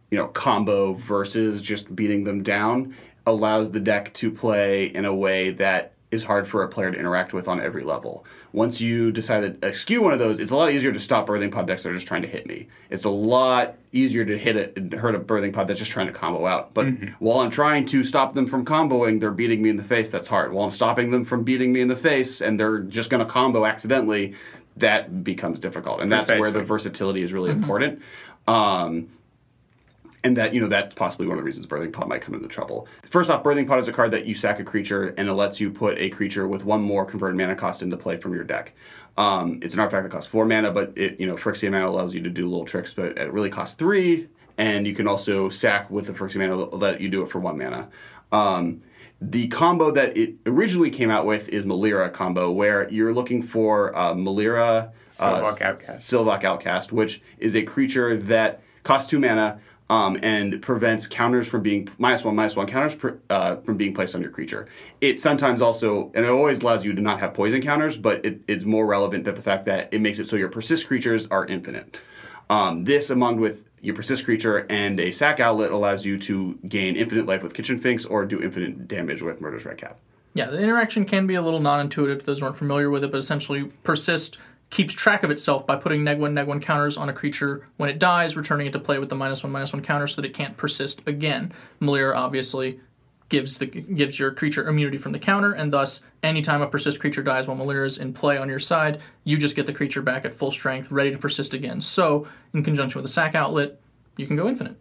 you know, combo versus just beating them down allows the deck to play in a way that is hard for a player to interact with on every level. Once you decide to eschew one of those, it's a lot easier to stop birthing pod decks that are just trying to hit me. It's a lot easier to hit it, hurt a birthing pod that's just trying to combo out. But mm-hmm. while I'm trying to stop them from comboing, they're beating me in the face. That's hard. While I'm stopping them from beating me in the face, and they're just going to combo accidentally, that becomes difficult. And that's Precisely. where the versatility is really mm-hmm. important. Um, And that, you know, that's possibly one of the reasons Birthing Pod might come into trouble. First off, Birthing Pod is a card that you sack a creature, and it lets you put a creature with one more converted mana cost into play from your deck. Um, it's an artifact that costs four mana, but it, you know, Phyrexian Mana allows you to do little tricks, but it really costs three, and you can also sack with the Phyrexian Mana, let you do it for one mana. Um, the combo that it originally came out with is Melira combo, where you're looking for uh, Melira Sylvok uh, Outcast. Sylvok Outcast, which is a creature that costs two mana, Um, and prevents counters from being minus one, minus one counters per, uh, from being placed on your creature. It sometimes also, and it always allows you to not have poison counters, but it, it's more relevant that the fact that it makes it so your persist creatures are infinite. Um, this, among with your persist creature and a sack outlet, allows you to gain infinite life with Kitchen Finks or do infinite damage with Murderous Redcap. Yeah, the interaction can be a little non-intuitive if those who aren't familiar with it, but essentially persist keeps track of itself by putting neg one, neg one counters on a creature when it dies, returning it to play with the minus one, minus one counter so that it can't persist again. Melira obviously gives the gives your creature immunity from the counter, and thus, anytime a persist creature dies while Melira is in play on your side, you just get the creature back at full strength, ready to persist again. So, in conjunction with the sack outlet, you can go infinite.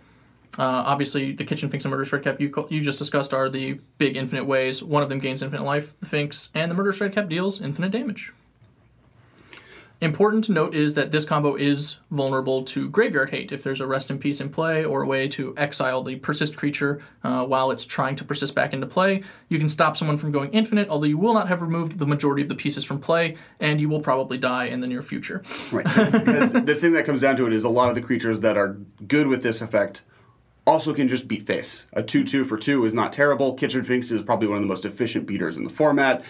Uh, obviously, the Kitchen Finks and Murderous Redcap you, you just discussed are the big infinite ways. One of them gains infinite life, the Finks, and the Murderous Redcap deals infinite damage. Important to note is that this combo is vulnerable to Graveyard Hate. If there's a Rest in Peace in play or a way to exile the persist creature uh, while it's trying to persist back into play, you can stop someone from going infinite, although you will not have removed the majority of the pieces from play, and you will probably die in the near future. Right. Because the thing that comes down to it is a lot of the creatures that are good with this effect also can just beat face. A two two for two is not terrible. Kitchen Finks is probably one of the most efficient beaters in the format,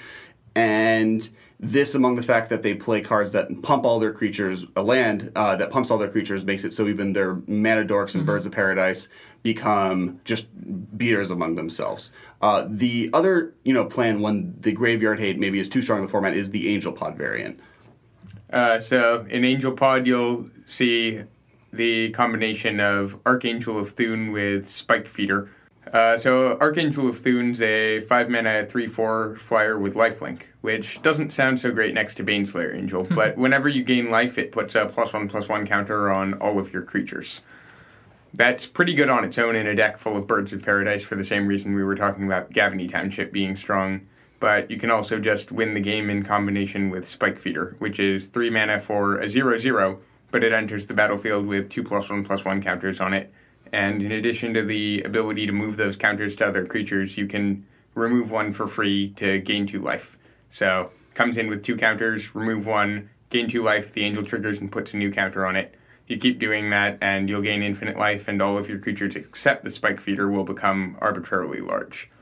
and this, among the fact that they play cards that pump all their creatures, a land uh, that pumps all their creatures, makes it so even their Mana Dorks and mm-hmm. Birds of Paradise become just beaters among themselves. Uh, the other, you know, plan when the Graveyard Hate maybe is too strong in the format is the Angel Pod variant. Uh, so in Angel Pod, you'll see the combination of Archangel of Thune with Spiked Feeder. Uh, so Archangel of Thune's a five mana three four flyer with lifelink, which doesn't sound so great next to Baneslayer Angel, but whenever you gain life, it puts a plus one plus one counter on all of your creatures. That's pretty good on its own in a deck full of Birds of Paradise for the same reason we were talking about Gavony Township being strong, but you can also just win the game in combination with Spike Feeder, which is three mana for a zero zero, but it enters the battlefield with two plus one plus one counters on it. And in addition to the ability to move those counters to other creatures, you can remove one for free to gain two life. So, comes in with two counters, remove one, gain two life, the angel triggers and puts a new counter on it. You keep doing that, and you'll gain infinite life, and all of your creatures except the Spike Feeder will become arbitrarily large.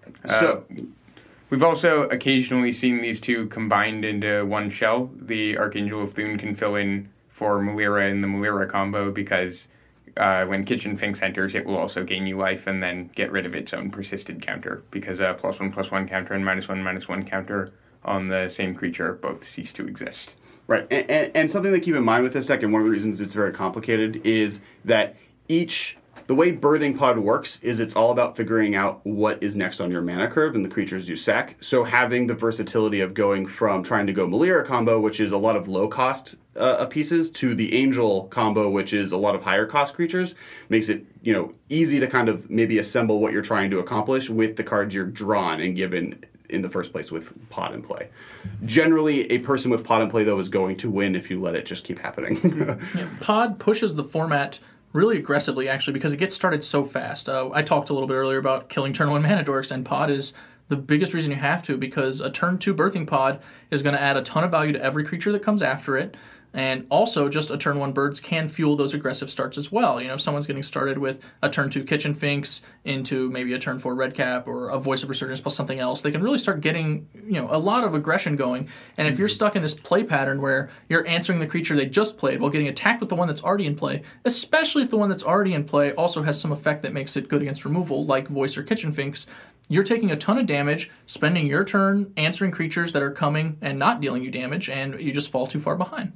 So, uh, we've also occasionally seen these two combined into one shell. The Archangel of Thune can fill in for Melira in the Melira combo, because Uh, when Kitchen Finks enters, it will also gain you life and then get rid of its own persisted counter, because a plus one plus one counter and minus one minus one counter on the same creature both cease to exist. Right, and, and, and something to keep in mind with this deck, and one of the reasons it's very complicated, is that each, the way Birthing Pod works is it's all about figuring out what is next on your mana curve and the creatures you sack. So having the versatility of going from trying to go Melira combo, which is a lot of low cost uh, pieces, to the Angel combo, which is a lot of higher cost creatures, makes it, you know, easy to kind of maybe assemble what you're trying to accomplish with the cards you're drawn and given in the first place with Pod in play. Generally, a person with Pod in play, though, is going to win if you let it just keep happening. Yeah, Pod pushes the format really aggressively, actually, because it gets started so fast. Uh, I talked a little bit earlier about killing turn one Mana Dorks, and Pod is the biggest reason you have to, because a turn two Birthing Pod is going to add a ton of value to every creature that comes after it. And also, just a turn one birds can fuel those aggressive starts as well. You know, if someone's getting started with a turn two Kitchen Finks into maybe a turn four Redcap or a Voice of Resurgence plus something else, they can really start getting, you know, a lot of aggression going. And if you're stuck in this play pattern where you're answering the creature they just played while getting attacked with the one that's already in play, especially if the one that's already in play also has some effect that makes it good against removal, like Voice or Kitchen Finks, you're taking a ton of damage, spending your turn answering creatures that are coming and not dealing you damage, and you just fall too far behind.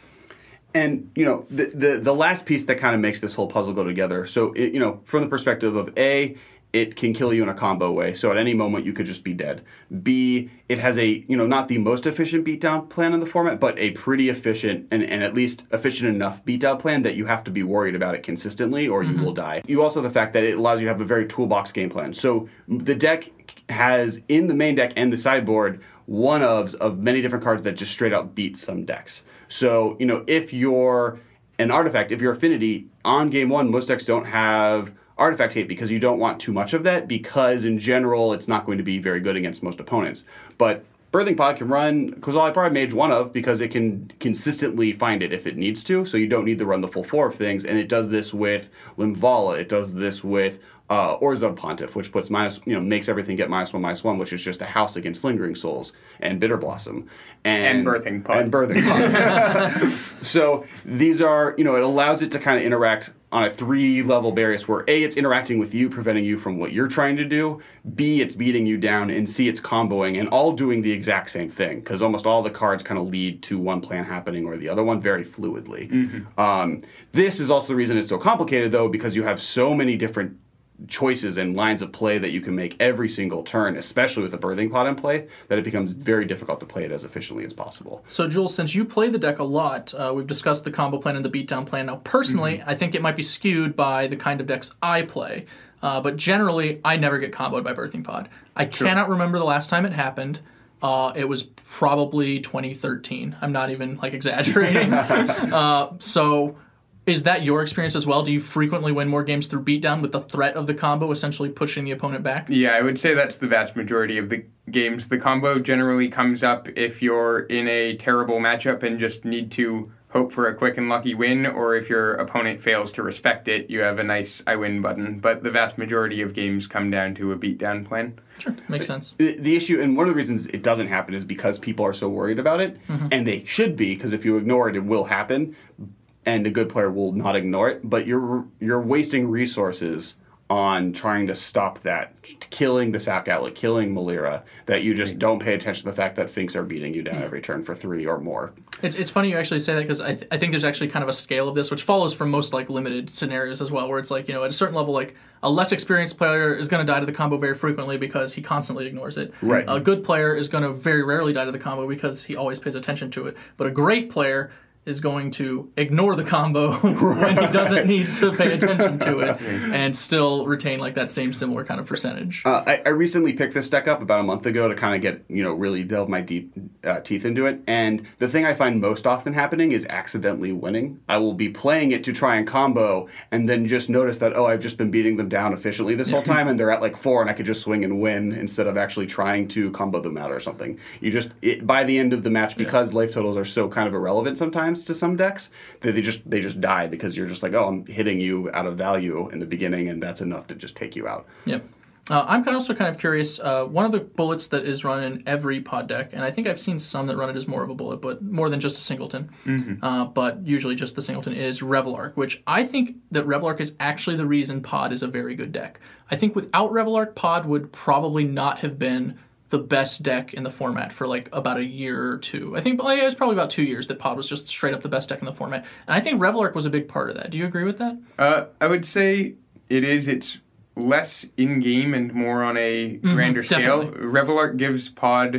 And, you know, the, the the last piece that kind of makes this whole puzzle go together, so, it, you know, from the perspective of A, it can kill you in a combo way, so at any moment you could just be dead. B, it has a, you know, not the most efficient beatdown plan in the format, but a pretty efficient and, and at least efficient enough beatdown plan that you have to be worried about it consistently or mm-hmm. you will die. You also have the fact that it allows you to have a very toolbox game plan. So the deck has, in the main deck and the sideboard, one-ofs of many different cards that just straight out beat some decks. So, you know, if you're an artifact, if you're Affinity, on game one, most decks don't have artifact hate because you don't want too much of that, because in general it's not going to be very good against most opponents. But Birthing Pod can run Kozali Pride Mage one of because it can consistently find it if it needs to, so you don't need to run the full four of things, and it does this with Limvala, it does this with uh, Orzhov Pontiff, which puts minus, you know, makes everything get minus one, minus one, which is just a house against Lingering Souls and Bitter Blossom. And, and Birthing Pod. And Birthing Pod. So these are, you know, it allows it to kind of interact on a three-level barrier where A, it's interacting with you, preventing you from what you're trying to do, B, it's beating you down, and C, it's comboing, and all doing the exact same thing, because almost all the cards kind of lead to one plan happening or the other one very fluidly. Mm-hmm. Um, this is also the reason it's so complicated, though, because you have so many different choices and lines of play that you can make every single turn, especially with the Birthing Pod in play, that it becomes very difficult to play it as efficiently as possible. So, Jules, since you play the deck a lot, uh, we've discussed the combo plan and the beatdown plan. Now, personally, mm-hmm. I think it might be skewed by the kind of decks I play, uh, but generally, I never get comboed by Birthing Pod. I sure. cannot remember the last time it happened. Uh, it was probably twenty thirteen. I'm not even, like, exaggerating. uh, so... Is that your experience as well? Do you frequently win more games through beatdown with the threat of the combo essentially pushing the opponent back? Yeah, I would say that's the vast majority of the games. The combo generally comes up if you're in a terrible matchup and just need to hope for a quick and lucky win, or if your opponent fails to respect it, you have a nice I win button. But the vast majority of games come down to a beatdown plan. Sure, makes sense. The, the issue, and one of the reasons it doesn't happen is because people are so worried about it, mm-hmm. and they should be, because if you ignore it, it will happen. And a good player will not ignore it, but you're you're wasting resources on trying to stop that, killing the Sack Outlet, killing Malira, that you just don't pay attention to the fact that Finks are beating you down every turn for three or more. It's it's funny you actually say that, because I, th- I think there's actually kind of a scale of this, which follows from most like limited scenarios as well, where it's like, you know, at a certain level, like a less experienced player is going to die to the combo very frequently because he constantly ignores it. Right. A good player is going to very rarely die to the combo because he always pays attention to it. But a great player is going to ignore the combo when he doesn't need to pay attention to it and still retain like that same similar kind of percentage. Uh, I, I recently picked this deck up about a month ago to kind of get, you know, really delve my deep uh, teeth into it. And the thing I find most often happening is accidentally winning. I will be playing it to try and combo and then just notice that, oh, I've just been beating them down efficiently this whole time and they're at like four and I could just swing and win instead of actually trying to combo them out or something. You just, it, by the end of the match, because yeah. life totals are so kind of irrelevant sometimes to some decks, that they just they just die because you're just like, oh, I'm hitting you out of value in the beginning, and that's enough to just take you out. Yep. Uh, I'm also kind of curious. Uh, one of the bullets that is run in every pod deck, and I think I've seen some that run it as more of a bullet, but more than just a singleton, mm-hmm. uh, but usually just the singleton, is Revelark, which I think that Revelark is actually the reason pod is a very good deck. I think without Revelark, pod would probably not have been the best deck in the format for like about a year or two. I think well, yeah, it was probably about two years that pod was just straight up the best deck in the format. And I think Revelark was a big part of that. Do you agree with that? Uh, I would say it is. It's less in-game and more on a mm-hmm, grander scale. Definitely. Revelark gives pod...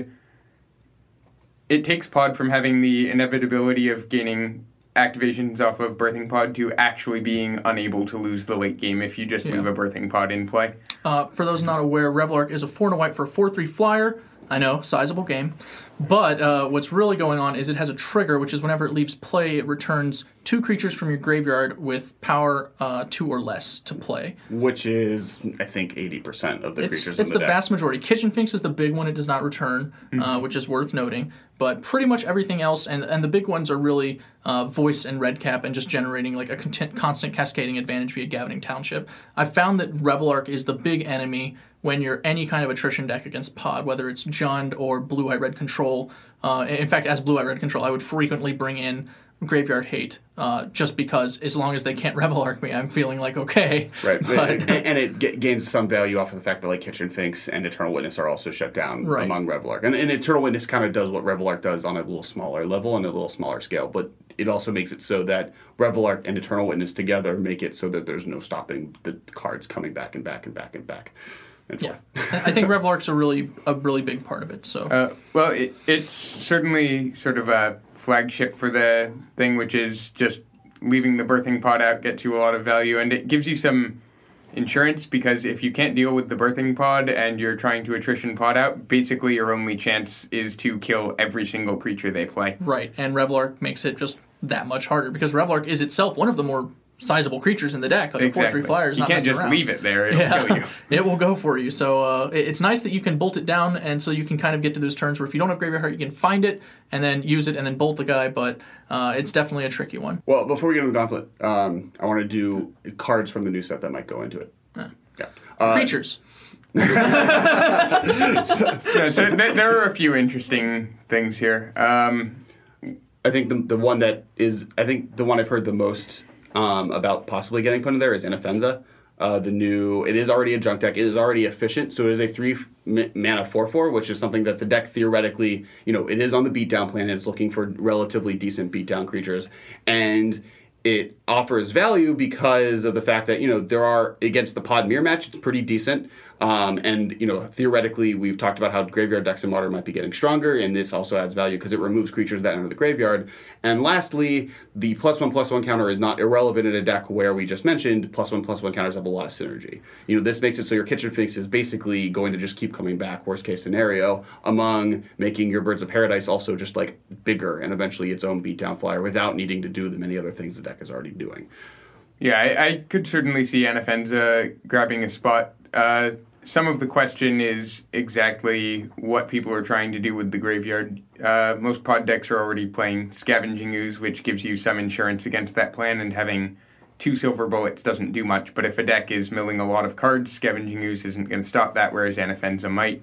It takes pod from having the inevitability of gaining activations off of Birthing Pod to actually being unable to lose the late game if you just yeah. leave a Birthing Pod in play. Uh, for those not aware, Revelark is a four and a white for a four three flyer I know, sizable game. But uh, what's really going on is it has a trigger, which is whenever it leaves play, it returns two creatures from your graveyard with power uh, two or less to play. Which is, I think, eighty percent of the It's, creatures it's in the, the deck. vast majority. Kitchen Finks is the big one it does not return, Mm-hmm. uh, which is worth noting. But pretty much everything else, and, and the big ones are really uh, Voice and Red Cap and just generating like a content, constant cascading advantage via Gavining Township. I've found that Revelark is the big enemy when you're any kind of attrition deck against Pod, whether it's Jund or Blue-Eye Red Control. Uh, in fact, as Blue-Eye Red Control, I would frequently bring in Graveyard Hate, uh, just because as long as they can't Revelark me, I'm feeling like okay. Right, But, and, and it g- gains some value off of the fact that like Kitchen Finks and Eternal Witness are also shut down Right. among Revelark. And, and Eternal Witness kind of does what Revelark does on a little smaller level and a little smaller scale, but it also makes it so that Revelark and Eternal Witness together make it so that there's no stopping the cards coming back and back and back and back. And yeah, forth. I think Revelark's a really a really big part of it. So Uh, well, it, it's certainly sort of a flagship for the thing, which is just leaving the birthing pod out gets you a lot of value, and it gives you some insurance, because if you can't deal with the birthing pod and you're trying to attrition pod out, basically your only chance is to kill every single creature they play. right, and Revelark makes it just that much harder because Revelark is itself one of the more sizable creatures in the deck. Like Exactly. a four three flyer is you not can't messing just around. leave it there; it'll Yeah, kill you. it will go for you. So uh, it- it's nice that you can bolt it down, and so you can kind of get to those turns where if you don't have Graveyard Heart, you can find it and then use it and then bolt the guy. But uh, it's definitely a tricky one. Well, before we get into the gauntlet, um, I want to do cards from the new set that might go into it. Yeah. Yeah. Uh, Creatures. Yeah, so th- there are a few interesting things here. Um, I think the the one that is, I think the one I've heard the most um, about possibly getting put in there is Inafenza. Uh, the new, it is already a junk deck. It is already efficient, so it is a three m- mana four four, which is something that the deck theoretically, you know, it is on the beatdown plan. It's looking for relatively decent beatdown creatures, and it offers value because of the fact that, you know, there are, against the pod mirror match, it's pretty decent. Um, and, you know, theoretically, we've talked about how graveyard decks in Modern might be getting stronger, and this also adds value because it removes creatures that enter the graveyard. And lastly, the plus one, plus one counter is not irrelevant in a deck where we just mentioned plus one, plus one counters have a lot of synergy. You know, this makes it so your Kitchen Finks is basically going to just keep coming back, worst case scenario, among making your Birds of Paradise also just, like, bigger and eventually its own beatdown flyer without needing to do the many other things the deck is already doing. Yeah, I, I could certainly see Anafenza grabbing a spot. Uh, some of the question is exactly what people are trying to do with the graveyard. Uh, most pod decks are already playing Scavenging Ooze, which gives you some insurance against that plan, and having two silver bullets doesn't do much. But if a deck is milling a lot of cards, Scavenging Ooze isn't going to stop that, whereas Anafenza might.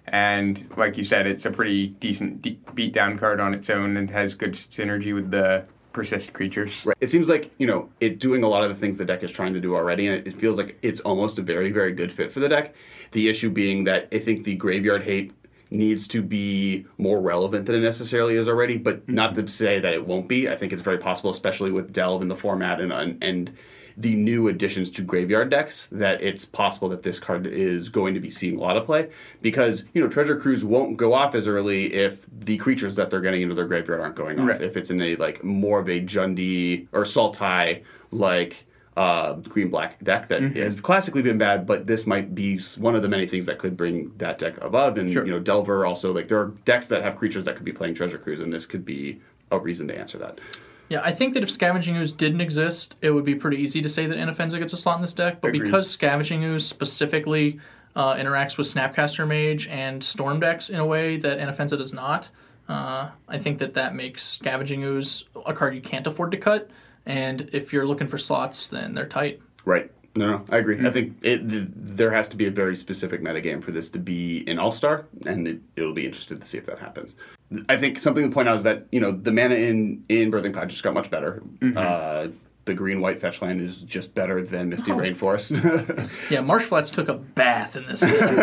And like you said, it's a pretty decent de- beatdown card on its own and has good synergy with the persist creatures. Right. It seems like, you know, it's doing a lot of the things the deck is trying to do already, and it feels like it's almost a very, very good fit for the deck. The issue being that I think the Graveyard Hate needs to be more relevant than it necessarily is already, but mm-hmm. not to say that it won't be. I think it's very possible, especially with Delve in the format and and, and the new additions to graveyard decks, that it's possible that this card is going to be seeing a lot of play, because, you know, Treasure Cruise won't go off as early if the creatures that they're getting into their graveyard aren't going off. Right. If it's in a, like, more of a Jundi or Sultai, like, uh, green-black deck that mm-hmm. has classically been bad, but this might be one of the many things that could bring that deck above. And, sure. you know, Delver also, like, there are decks that have creatures that could be playing Treasure Cruise, and this could be a reason to answer that. Yeah, I think that if Scavenging Ooze didn't exist, it would be pretty easy to say that Inafenza gets a slot in this deck, but Agreed. because Scavenging Ooze specifically uh, interacts with Snapcaster Mage and Storm decks in a way that Inafenza does not, uh, I think that that makes Scavenging Ooze a card you can't afford to cut, and if you're looking for slots, then they're tight. Right. No, no, I agree. Mm-hmm. I think it, th- there has to be a very specific metagame for this to be an all-star, and it, it'll be interesting to see if that happens. I think something to point out is that, you know, the mana in, in Birthing Pod just got much better. Mm-hmm. Uh, the green-white fetch land is just better than Misty Oh. Rainforest. Yeah, Marsh Flats took a bath in this.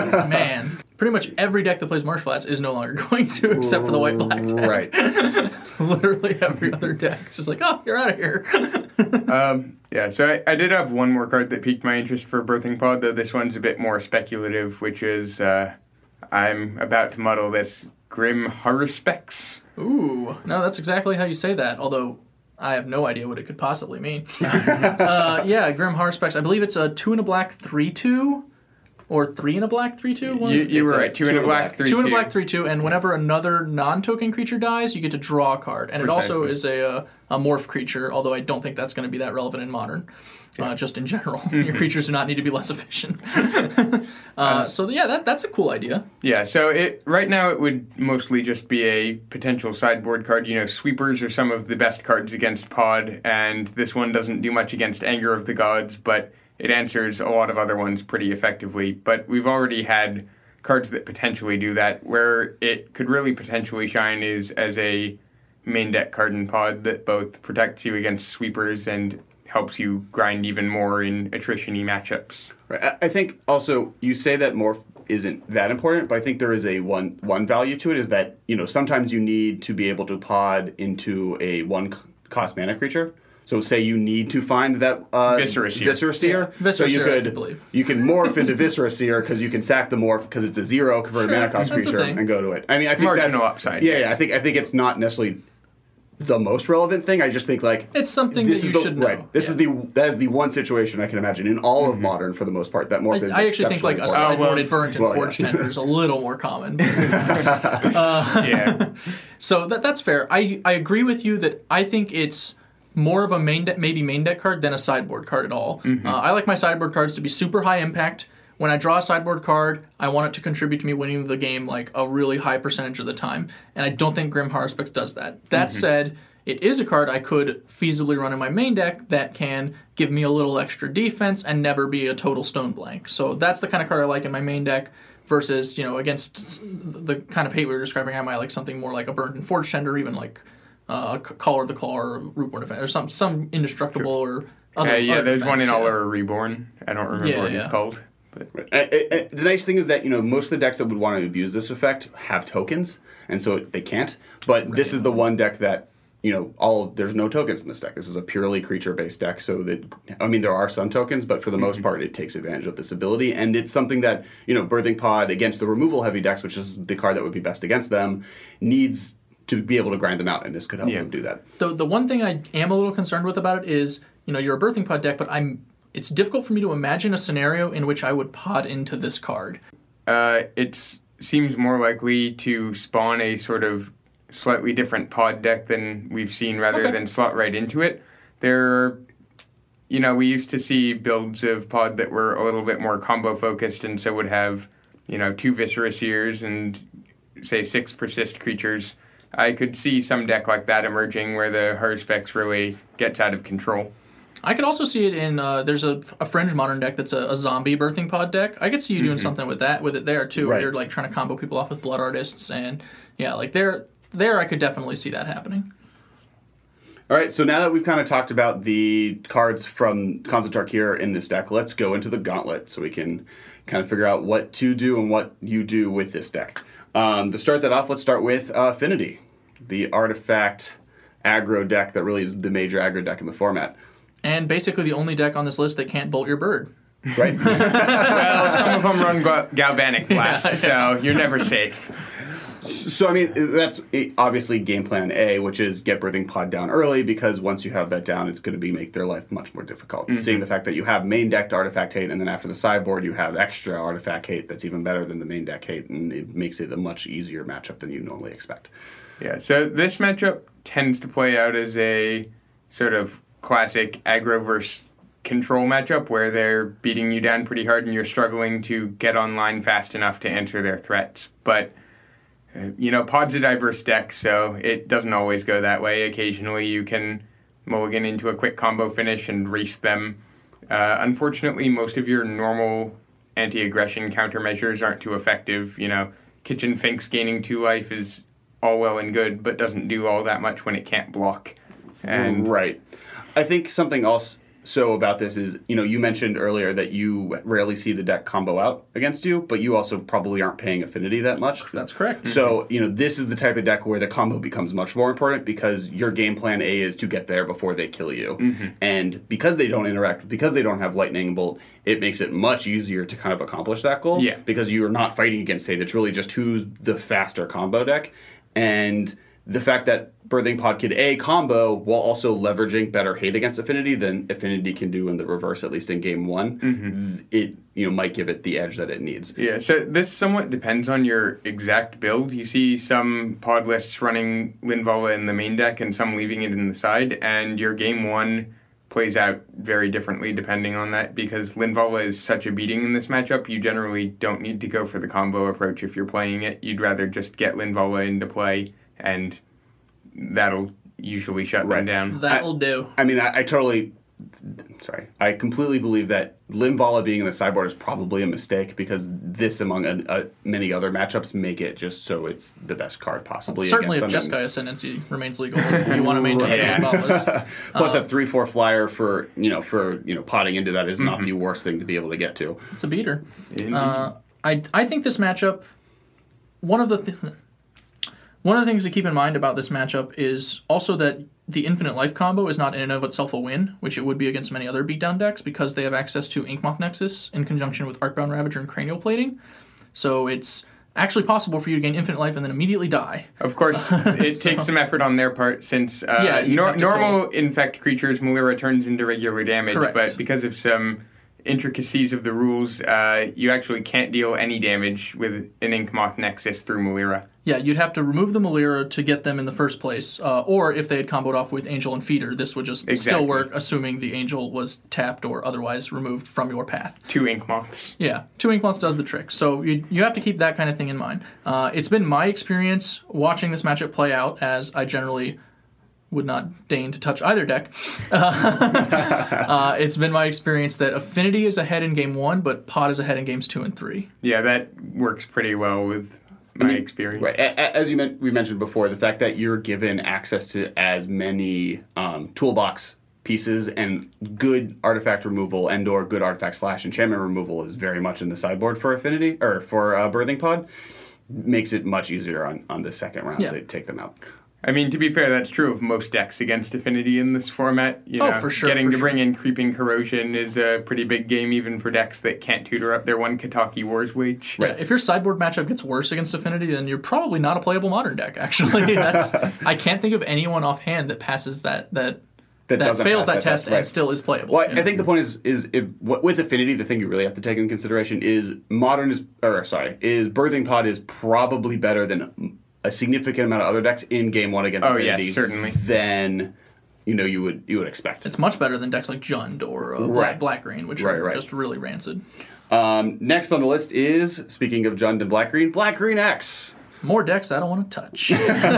Man, pretty much every deck that plays Marsh Flats is no longer going to, except for the white-black deck. Right. Literally every other deck. It's just like, oh, you're out of here. um, yeah, so I, I did have one more card that piqued my interest for Birthing Pod, though this one's a bit more speculative, which is uh, I'm about to muddle this Grim Haruspex. Ooh, no, that's exactly how you say that, although I have no idea what it could possibly mean. uh, yeah, Grim Haruspex. I believe it's a two and a black three two or three in a black, three two. You, you were a right. Two, in a black, three two two. in a black, three two, and whenever another non-token creature dies, you get to draw a card, and Precisely. it also is a, a a morph creature. Although I don't think that's going to be that relevant in Modern. Uh, just in general, your creatures do not need to be less efficient. uh, so yeah, that that's a cool idea. Yeah, so it right now it would mostly just be a potential sideboard card. You know, sweepers are some of the best cards against Pod, and this one doesn't do much against Anger of the Gods, but it answers a lot of other ones pretty effectively. But we've already had cards that potentially do that. Where it could really potentially shine is as a main deck card in Pod that both protects you against sweepers and helps you grind even more in attrition-y matchups. Right. I- I think also you say that morph isn't that important, but I think there is a one one value to it is that, you know, sometimes you need to be able to pod into a one cost mana creature. So say you need to find that uh, Viscera Seer. Viscera Seer. Yeah. So you Viscera Seer, I could believe. you can morph into Viscera Seer because you can sack the morph because it's a zero converted Sure, mana cost that's a creature thing. and go to it. I mean, I think Marginal that's upside, Yeah, yes. yeah. I think I think it's not necessarily the most relevant thing. I just think like It's something this that is you the, should know. Right. This Yeah. is the that is the one situation I can imagine in all of Modern for the most part that morph I, is I actually think like a exceptionally Oh, well- sideboarded Burrington well, yeah. Forge Tender is a little more common. Yeah. So that that's fair. I I agree with you that I think it's more of a main deck, maybe main deck card than a sideboard card at all. Uh, I like my sideboard cards to be super high impact. When I draw a sideboard card, I want it to contribute to me winning the game like a really high percentage of the time, and I don't think Grim Haruspex does that. That said, it is a card I could feasibly run in my main deck that can give me a little extra defense and never be a total stone blank. So that's the kind of card I like in my main deck. Versus, you know, against the kind of hate we were describing, I might like something more like a Burnt Forge Tender, or even like uh, a Caller of the Claw or Rootborn Defense, or some some indestructible or other. Uh, yeah, other there's defense, one in yeah. Allura Reborn. I don't remember Yeah, what yeah. it's called. But I, I, I, the nice thing is that, you know, most of the decks that would want to abuse this effect have tokens, and so they can't. But this is the one deck that, you know, all there's no tokens in this deck. This is a purely creature-based deck, so that, I mean, there are some tokens, but for the most part, it takes advantage of this ability, and it's something that, you know, Birthing Pod against the removal-heavy decks, which is the card that would be best against them, needs to be able to grind them out, and this could help Yeah. them do that. The the one thing I am a little concerned with about it is, you know, you're a Birthing Pod deck, but I'm. It's difficult for me to imagine a scenario in which I would pod into this card. uh, it seems more likely to spawn a sort of slightly different pod deck than we've seen rather Okay. than slot right into it. There are, you know, we used to see builds of pod that were a little bit more combo focused and so would have, you know, two Viscera Seers and, say, six persist creatures. I could see some deck like that emerging where the Haruspex really gets out of control. I could also see it in uh, there's a, a fringe modern deck that's a, a zombie Birthing Pod deck. I could see you doing something with that with it there too, where Right. you're like trying to combo people off with Blood Artists and yeah, like there there I could definitely see that happening. All right, so now that we've kind of talked about the cards from Khonsa here in this deck, let's go into the gauntlet so we can kind of figure out what to do and what you do with this deck. Um, to start that off, let's start with uh, Affinity, the artifact aggro deck that really is the major aggro deck in the format. And basically the only deck on this list that can't bolt your bird. Right? Well, some of them run Gal- Galvanic Blast, Yeah, so you're never safe. So, I mean, that's obviously game plan A, which is get Birthing Pod down early, because once you have that down, it's going to be make their life much more difficult. Mm-hmm. Seeing the fact that you have main decked artifact hate, and then after the sideboard, you have extra artifact hate that's even better than the main deck hate, and it makes it a much easier matchup than you normally expect. Yeah, so this matchup tends to play out as a sort of classic aggro versus control matchup where they're beating you down pretty hard and you're struggling to get online fast enough to answer their threats. But, uh, you know, Pod's a diverse deck, so it doesn't always go that way. Occasionally you can mulligan into a quick combo finish and race them. Uh, unfortunately, most of your normal anti-aggression countermeasures aren't too effective. You know, Kitchen Finks gaining two life is all well and good, but doesn't do all that much when it can't block. And Right. I think something else so about this is, you know, you mentioned earlier that you rarely see the deck combo out against you, but you also probably aren't paying Affinity that much. That's correct. So, you know, this is the type of deck where the combo becomes much more important because your game plan A is to get there before they kill you. Mm-hmm. And because they don't interact, because they don't have Lightning Bolt, it makes it much easier to kind of accomplish that goal. Yeah. Because you are not fighting against Fate. It's really just who's the faster combo deck. And the fact that Birthing Pod can A, combo, while also leveraging better hate against Affinity than Affinity can do in the reverse, at least in game one, mm-hmm. it you know might give it the edge that it needs. Yeah, so this somewhat depends on your exact build. You see some pod lists running Linvala in the main deck and some leaving it in the side, and your game one plays out very differently depending on that, because Linvala is such a beating in this matchup, you generally don't need to go for the combo approach if you're playing it. You'd rather just get Linvala into play, and that'll usually shut Right. them down. That'll do. I mean, I, I totally, sorry, I completely believe that Linvala being in the sideboard is probably a mistake, because this, among a, a, many other matchups, make it just so it's the best card possibly. Certainly, if against them. Jeskai Ascendancy remains legal, you want to maintain Yeah. Linvalas. Plus, Uh, a three four flyer for you know for you know potting into that is Mm-hmm. not the worst thing to be able to get to. It's a beater. Indeed. Uh, I I think this matchup, one of the th- one of the things to keep in mind about this matchup is also that the Infinite Life combo is not in and of itself a win, which it would be against many other beatdown decks, because they have access to Inkmoth Nexus in conjunction with Arcbound Ravager and Cranial Plating. So it's actually possible for you to gain Infinite Life and then immediately die. Of course, it So- takes some effort on their part, since uh, Yeah, you nor- have to normal infect creatures, Malira turns into regular damage, Correct. but because of some intricacies of the rules, uh, you actually can't deal any damage with an Inkmoth Nexus through Malira. Yeah, you'd have to remove the Malira to get them in the first place, uh, or if they had comboed off with Angel and Feeder, this would just Exactly. still work, assuming the Angel was tapped or otherwise removed from your path. Two Inkmoths. Yeah, two Inkmoths does the trick, so you you have to keep that kind of thing in mind. Uh, it's been my experience watching this matchup play out, as I generally would not deign to touch either deck. uh, it's been my experience that Affinity is ahead in game one, but Pod is ahead in games two and three. Yeah, that works pretty well with my mean, experience. Right. A- a- As you men- we mentioned before, the fact that you're given access to as many um, toolbox pieces and good artifact removal and or good artifact slash enchantment removal is very much in the sideboard for Affinity, or for uh, Birthing Pod, makes it much easier on, on the second round Yeah. to take them out. I mean, to be fair, that's true of most decks against Affinity in this format. You Oh, know, for sure, Getting for to bring sure. in Creeping Corrosion is a pretty big game, even for decks that can't tutor up their one Kataki Wars Wage. Yeah, if your sideboard matchup gets worse against Affinity, then you're probably not a playable Modern deck, actually. That's I can't think of anyone offhand that passes that, that, that, doesn't fails pass that test right. and still is playable. Well, you know? I think the point is, is if, with Affinity, the thing you really have to take into consideration is Modern is, or sorry, is Birthing Pod is probably better than a significant amount of other decks in game one against Oh, Affinity yes, certainly. than you know you would you would expect. It's much better than decks like Jund or uh, Right. Black, Black Green, which Right, are right. just really rancid. Um, next on the list is, speaking of Jund and Black Green, Black Green X. More decks I don't want to touch.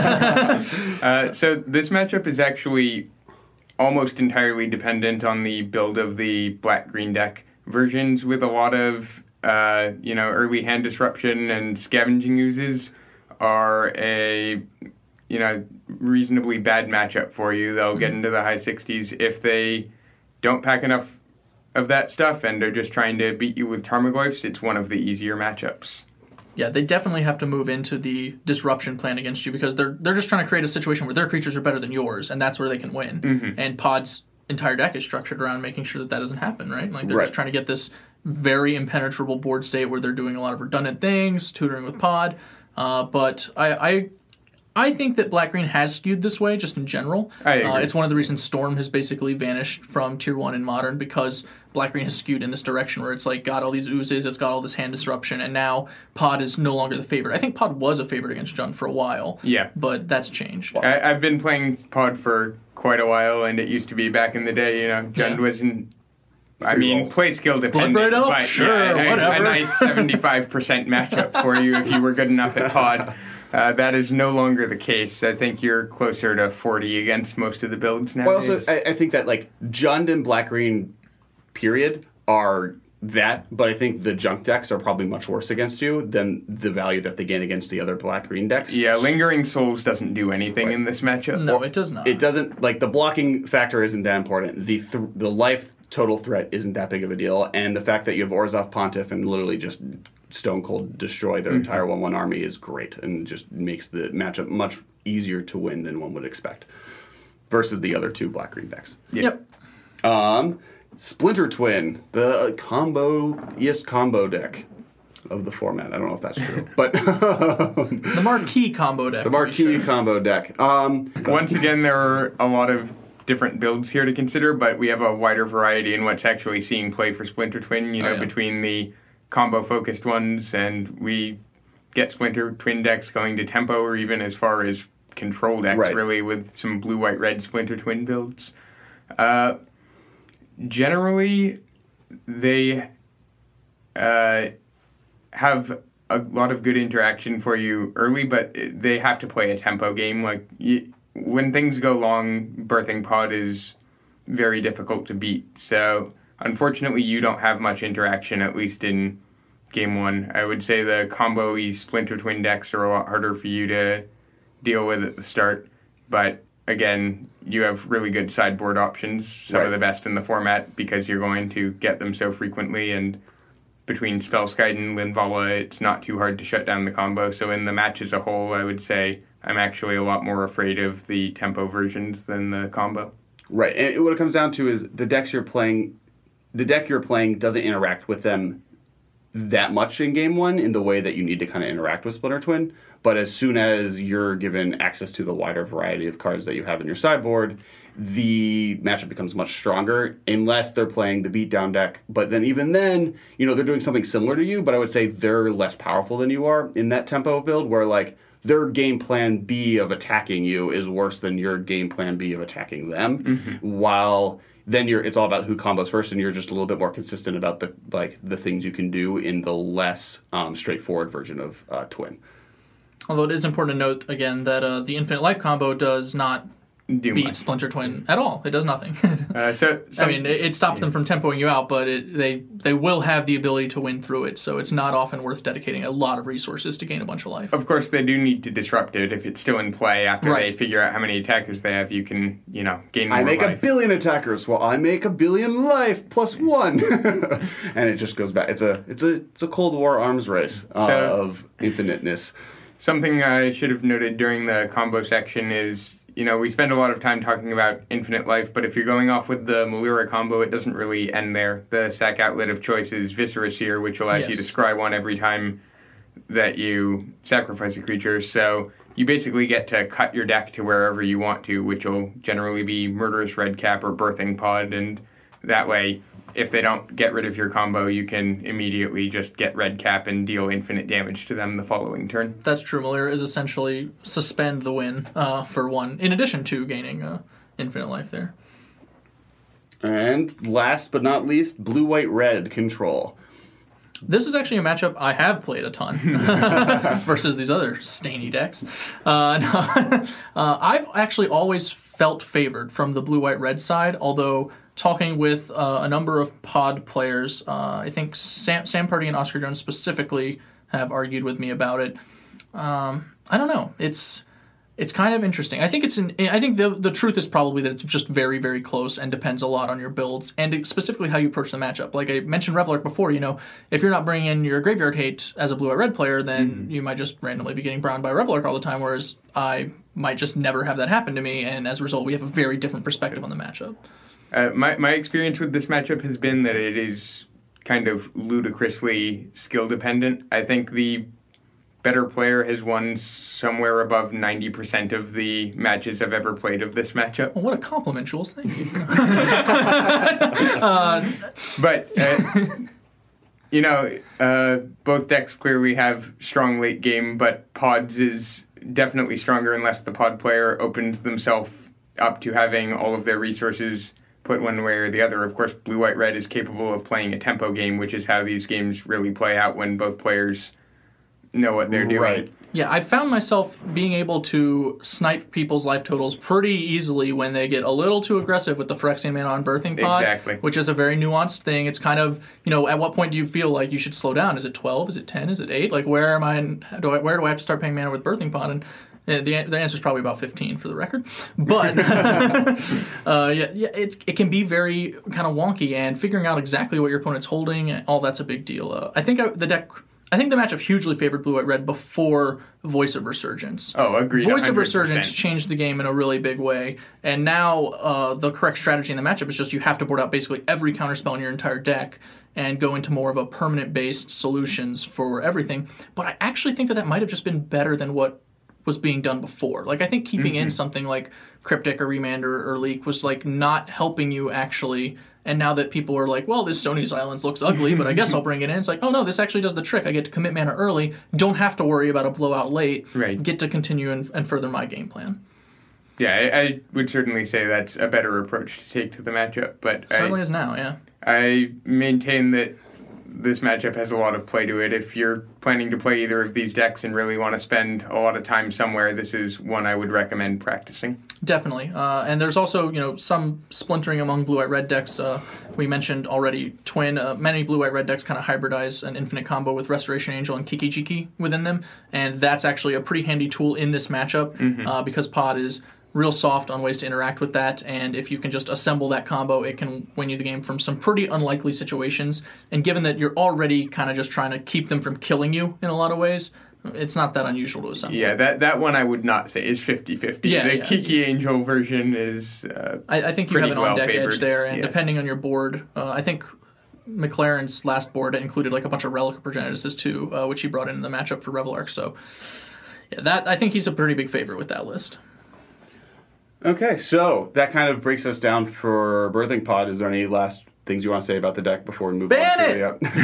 Uh, so this matchup is actually almost entirely dependent on the build of the black-green deck. Versions with a lot of uh, you know early hand disruption and scavenging oozes are a you know reasonably bad matchup for you. They'll get into the high sixties if they don't pack enough of that stuff and are just trying to beat you with Tarmogoyfs. It's one of the easier matchups. Yeah, they definitely have to move into the disruption plan against you, because they're they're just trying to create a situation where their creatures are better than yours, and that's where they can win. Mm-hmm. And Pod's entire deck is structured around making sure that that doesn't happen, right? Like they're Right. just trying to get this very impenetrable board state where they're doing a lot of redundant things, tutoring with Pod. Uh, but I, I I think that Black Green has skewed this way just in general. I agree. Uh, it's one of the reasons Storm has basically vanished from Tier one in Modern, because Black Green has skewed in this direction where it's like got all these oozes, it's got all this hand disruption, and now Pod is no longer the favorite. I think Pod was a favorite against Jund for a while, Yeah. but that's changed. I, I've been playing Pod for quite a while, and it used to be back in the day, you know, Jund Yeah. wasn't, I Free mean, roll. play skill dependent. Bloodbraid Elf? but, Sure, yeah, a- whatever. A nice seventy-five percent matchup for you if you were good enough at Pod. Uh, that is no longer the case. I think you're closer to forty against most of the builds Well, nowadays. also, I, I think that like Jund and Black Green, period, are that, but I think the junk decks are probably much worse against you than the value that they gain against the other Black Green decks. yeah, Lingering Souls doesn't do anything in this matchup. No, it does not. It doesn't, like, the blocking factor isn't that important. The th- the life total threat isn't that big of a deal, and the fact that you have Orzhov Pontiff and literally just stone cold destroy their entire one one army is great, and just makes the matchup much easier to win than one would expect versus the other two Black Green decks. Yep. Um, Splinter Twin, the combo-iest combo deck. of the format. I don't know if that's true, but the marquee combo deck. The marquee combo deck. Um, Once again, there are a lot of different builds here to consider, but we have a wider variety in what's actually seeing play for Splinter Twin. You know, oh, yeah. between the combo-focused ones, and we get Splinter Twin decks going to tempo, or even as far as control decks, right. really, with some blue-white-red Splinter Twin builds. Uh, generally, they uh, have a lot of good interaction for you early, but they have to play a tempo game. Like, you, when things go long, Birthing Pod is very difficult to beat. So, unfortunately, you don't have much interaction, at least in game one. I would say the combo-y Splinter Twin decks are a lot harder for you to deal with at the start. But, again, you have really good sideboard options, some right. of the best in the format, because you're going to get them so frequently, and between Spellskite and Linvala, it's not too hard to shut down the combo. So in the match as a whole, I would say I'm actually a lot more afraid of the tempo versions than the combo. Right, and what it comes down to is the decks you're playing, the deck you're playing doesn't interact with them that much in game one in the way that you need to kind of interact with Splinter Twin. But as soon as you're given access to the wider variety of cards that you have in your sideboard, the matchup becomes much stronger, unless they're playing the beatdown deck. But then even then, you know, they're doing something similar to you, but I would say they're less powerful than you are in that tempo build, where like their game plan B of attacking you is worse than your game plan B of attacking them. Mm-hmm. While then you're it's all about who combos first, and you're just a little bit more consistent about the like the things you can do in the less um, straightforward version of uh, Twin. Although it is important to note again that uh, the Infinite Life combo does not Do beat much. Splinter Twin at all. It does nothing. uh, so, some, I mean, it, it stops them from tempoing you out, but it, they they will have the ability to win through it, so it's not often worth dedicating a lot of resources to gain a bunch of life. Of course, they do need to disrupt it if it's still in play. After Right. they figure out how many attackers they have, you can, you know, gain more I make life. a billion attackers. Well, I make a billion life plus one, and it just goes back. It's a it's a it's a Cold War arms race uh, So- of infiniteness. Something I should have noted during the combo section is, you know, we spend a lot of time talking about infinite life, but if you're going off with the Malura combo, it doesn't really end there. The sack outlet of choice is Viscera Seer, which allows Yes. you to scry one every time that you sacrifice a creature. So you basically get to cut your deck to wherever you want to, which will generally be Murderous Redcap or Birthing Pod, and that way, if they don't get rid of your combo, you can immediately just get Redcap and deal infinite damage to them the following turn. That's true. Malira is essentially suspend the win uh, for one, in addition to gaining uh, Infinite Life there. And last but not least, blue, white, red control. This is actually a matchup I have played a ton versus these other stainy decks. Uh, no, uh, I've actually always felt favored from the blue-white-red side, although talking with uh, a number of pod players, uh, I think Sam, Sam Purdy and Oscar Jones specifically have argued with me about it. Um, I don't know. It's it's kind of interesting. I think it's an, I think the the truth is probably that it's just very, very close and depends a lot on your builds and specifically how you approach the matchup. Like I mentioned Revelark before, you know, if you're not bringing in your Graveyard Hate as a blue-white-red player, then mm-hmm. you might just randomly be getting browned by Revelark all the time, whereas I might just never have that happen to me, and as a result, we have a very different perspective on the matchup. Uh, my, my experience with this matchup has been that it is kind of ludicrously skill-dependent. I think the better player has won somewhere above ninety percent of the matches I've ever played of this matchup. Well, what a compliment, Jules. Thank you. uh, but, uh, you know, uh, both decks clearly have strong late game, but Pods is definitely stronger unless the Pod player opens themselves up to having all of their resources put one way or the other. Of course, blue, white, red is capable of playing a tempo game, which is how these games really play out when both players know what they're doing. Right. Yeah, I found myself being able to snipe people's life totals pretty easily when they get a little too aggressive with the Phyrexian Mana on Birthing Pod, Exactly. which is a very nuanced thing. It's kind of, you know, at what point do you feel like you should slow down? Is it twelve? Is it ten? Is it eight? Like, where am I? In, do I where do I have to start paying mana with Birthing Pod? And uh, the the answer is probably about fifteen for the record. But uh, yeah, yeah, it it can be very kind of wonky, and figuring out exactly what your opponent's holding, all that's a big deal. Uh, I think I, the deck. I think the matchup hugely favored blue-white-red before Voice of Resurgence. Oh, agreed. Voice one hundred of percent. Resurgence changed the game in a really big way, and now uh, the correct strategy in the matchup is just you have to board out basically every counterspell in your entire deck, and go into more of a permanent-based solutions for everything. But I actually think that that might have just been better than what was being done before. Like, I think keeping mm-hmm. in something like Cryptic or Remand or, or Leak was, like, not helping you actually. And now that people are like, well, this Sony Silence looks ugly, but I guess I'll bring it in. It's like, oh, no, this actually does the trick. I get to commit mana early, don't have to worry about a blowout late, right. get to continue and, and further my game plan. Yeah, I, I would certainly say that's a better approach to take to the matchup. But certainly I, is now, yeah. I maintain that this matchup has a lot of play to it. If you're planning to play either of these decks and really want to spend a lot of time somewhere, this is one I would recommend practicing. Definitely. Uh, and there's also, you know, some splintering among blue-white red decks. Uh, we mentioned already Twin. Uh, many blue-white red decks kind of hybridize an infinite combo with Restoration Angel and Kiki Jiki within them, and that's actually a pretty handy tool in this matchup mm-hmm. uh, because Pod is real soft on ways to interact with that, and if you can just assemble that combo, it can win you the game from some pretty unlikely situations. And given that you're already kind of just trying to keep them from killing you in a lot of ways, it's not that unusual to assemble. Yeah, that that one I would not say is fifty-fifty. Yeah, the yeah. Kiki Angel version is uh, I, I think you have an on-deck well edge there, and yeah. depending on your board, uh, I think McLaren's last board included like a bunch of Relic Progenituses too, uh, which he brought in the matchup for Revel Arc. So yeah, that I think he's a pretty big favorite with that list. Okay, so that kind of breaks us down for Birthing Pod. Is there any last things you want to say about the deck before we move Ban on? it!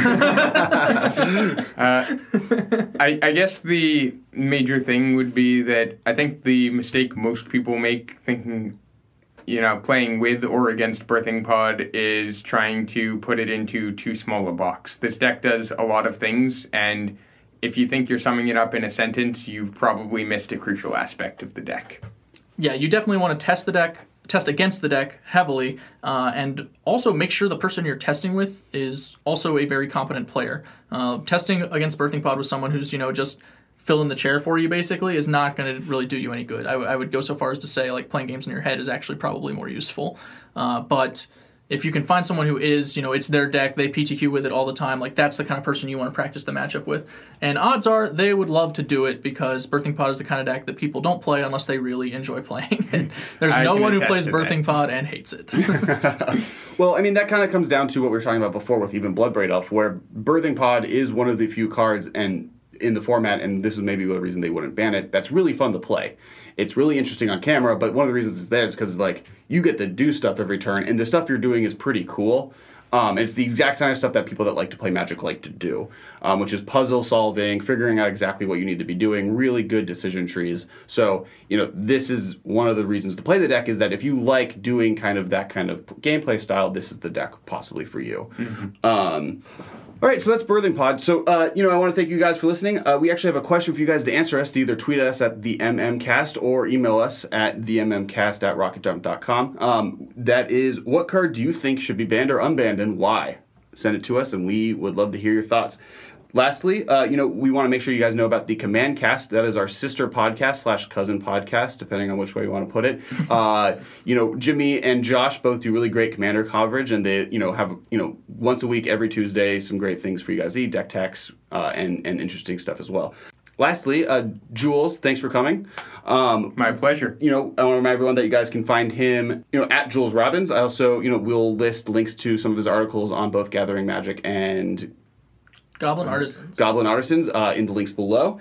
uh, I, I guess the major thing would be that I think the mistake most people make thinking, you know, playing with or against Birthing Pod is trying to put it into too small a box. This deck does a lot of things, and if you think you're summing it up in a sentence, you've probably missed a crucial aspect of the deck. Yeah, you definitely want to test the deck, test against the deck heavily, uh, and also make sure the person you're testing with is also a very competent player. Uh, testing against Birthing Pod with someone who's, you know, just filling the chair for you, basically, is not going to really do you any good. I, w- I would go so far as to say, like, playing games in your head is actually probably more useful. Uh, but if you can find someone who is, you know, it's their deck, they P T Q with it all the time, like, that's the kind of person you want to practice the matchup with. And odds are they would love to do it because Birthing Pod is the kind of deck that people don't play unless they really enjoy playing. And there's I no one who plays that. Birthing Pod and hates it. Well, I mean, that kind of comes down to what we were talking about before with even Bloodbraid Elf, where Birthing Pod is one of the few cards and in the format, and this is maybe the reason they wouldn't ban it, that's really fun to play. It's really interesting on camera, but one of the reasons it's there is because, like, you get to do stuff every turn, and the stuff you're doing is pretty cool. Um, it's the exact kind of stuff that people that like to play Magic like to do, um, which is puzzle solving, figuring out exactly what you need to be doing, really good decision trees. So, you know, this is one of the reasons to play the deck, is that if you like doing kind of that kind of gameplay style, this is the deck possibly for you. Mm-hmm. Um, all right, so that's Birthing Pod. So, uh, you know, I want to thank you guys for listening. Uh, we actually have a question for you guys to answer us, to either tweet at us at the M M cast or email us at the M M cast at rocket jump dot com. Um, that is, what card do you think should be banned or unbanned and why? Send it to us, and we would love to hear your thoughts. Lastly, uh, you know, we want to make sure you guys know about the Command Cast. That is our sister podcast slash cousin podcast, depending on which way you want to put it. Uh, you know, Jimmy and Josh both do really great Commander coverage, and they, you know, have, you know, once a week, every Tuesday, some great things for you guys to eat, deck techs, uh, and, and interesting stuff as well. Lastly, uh, Jules, thanks for coming. Um, My pleasure. You know, I want to remind everyone that you guys can find him, you know, at Jules Robbins. I also, you know, will list links to some of his articles on both Gathering Magic and Goblin Artisans. Goblin Artisans uh, in the links below.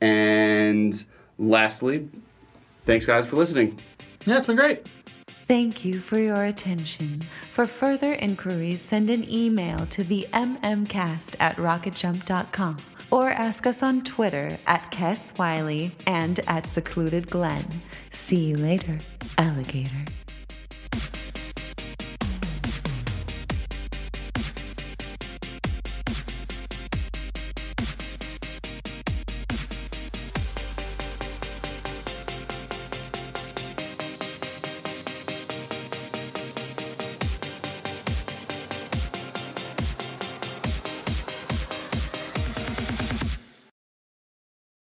And lastly, thanks guys for listening. Yeah, it's been great. Thank you for your attention. For further inquiries, send an email to the M M cast at rocket jump dot com or ask us on Twitter at Kess Wiley and at Secluded Glen. See you later, alligator.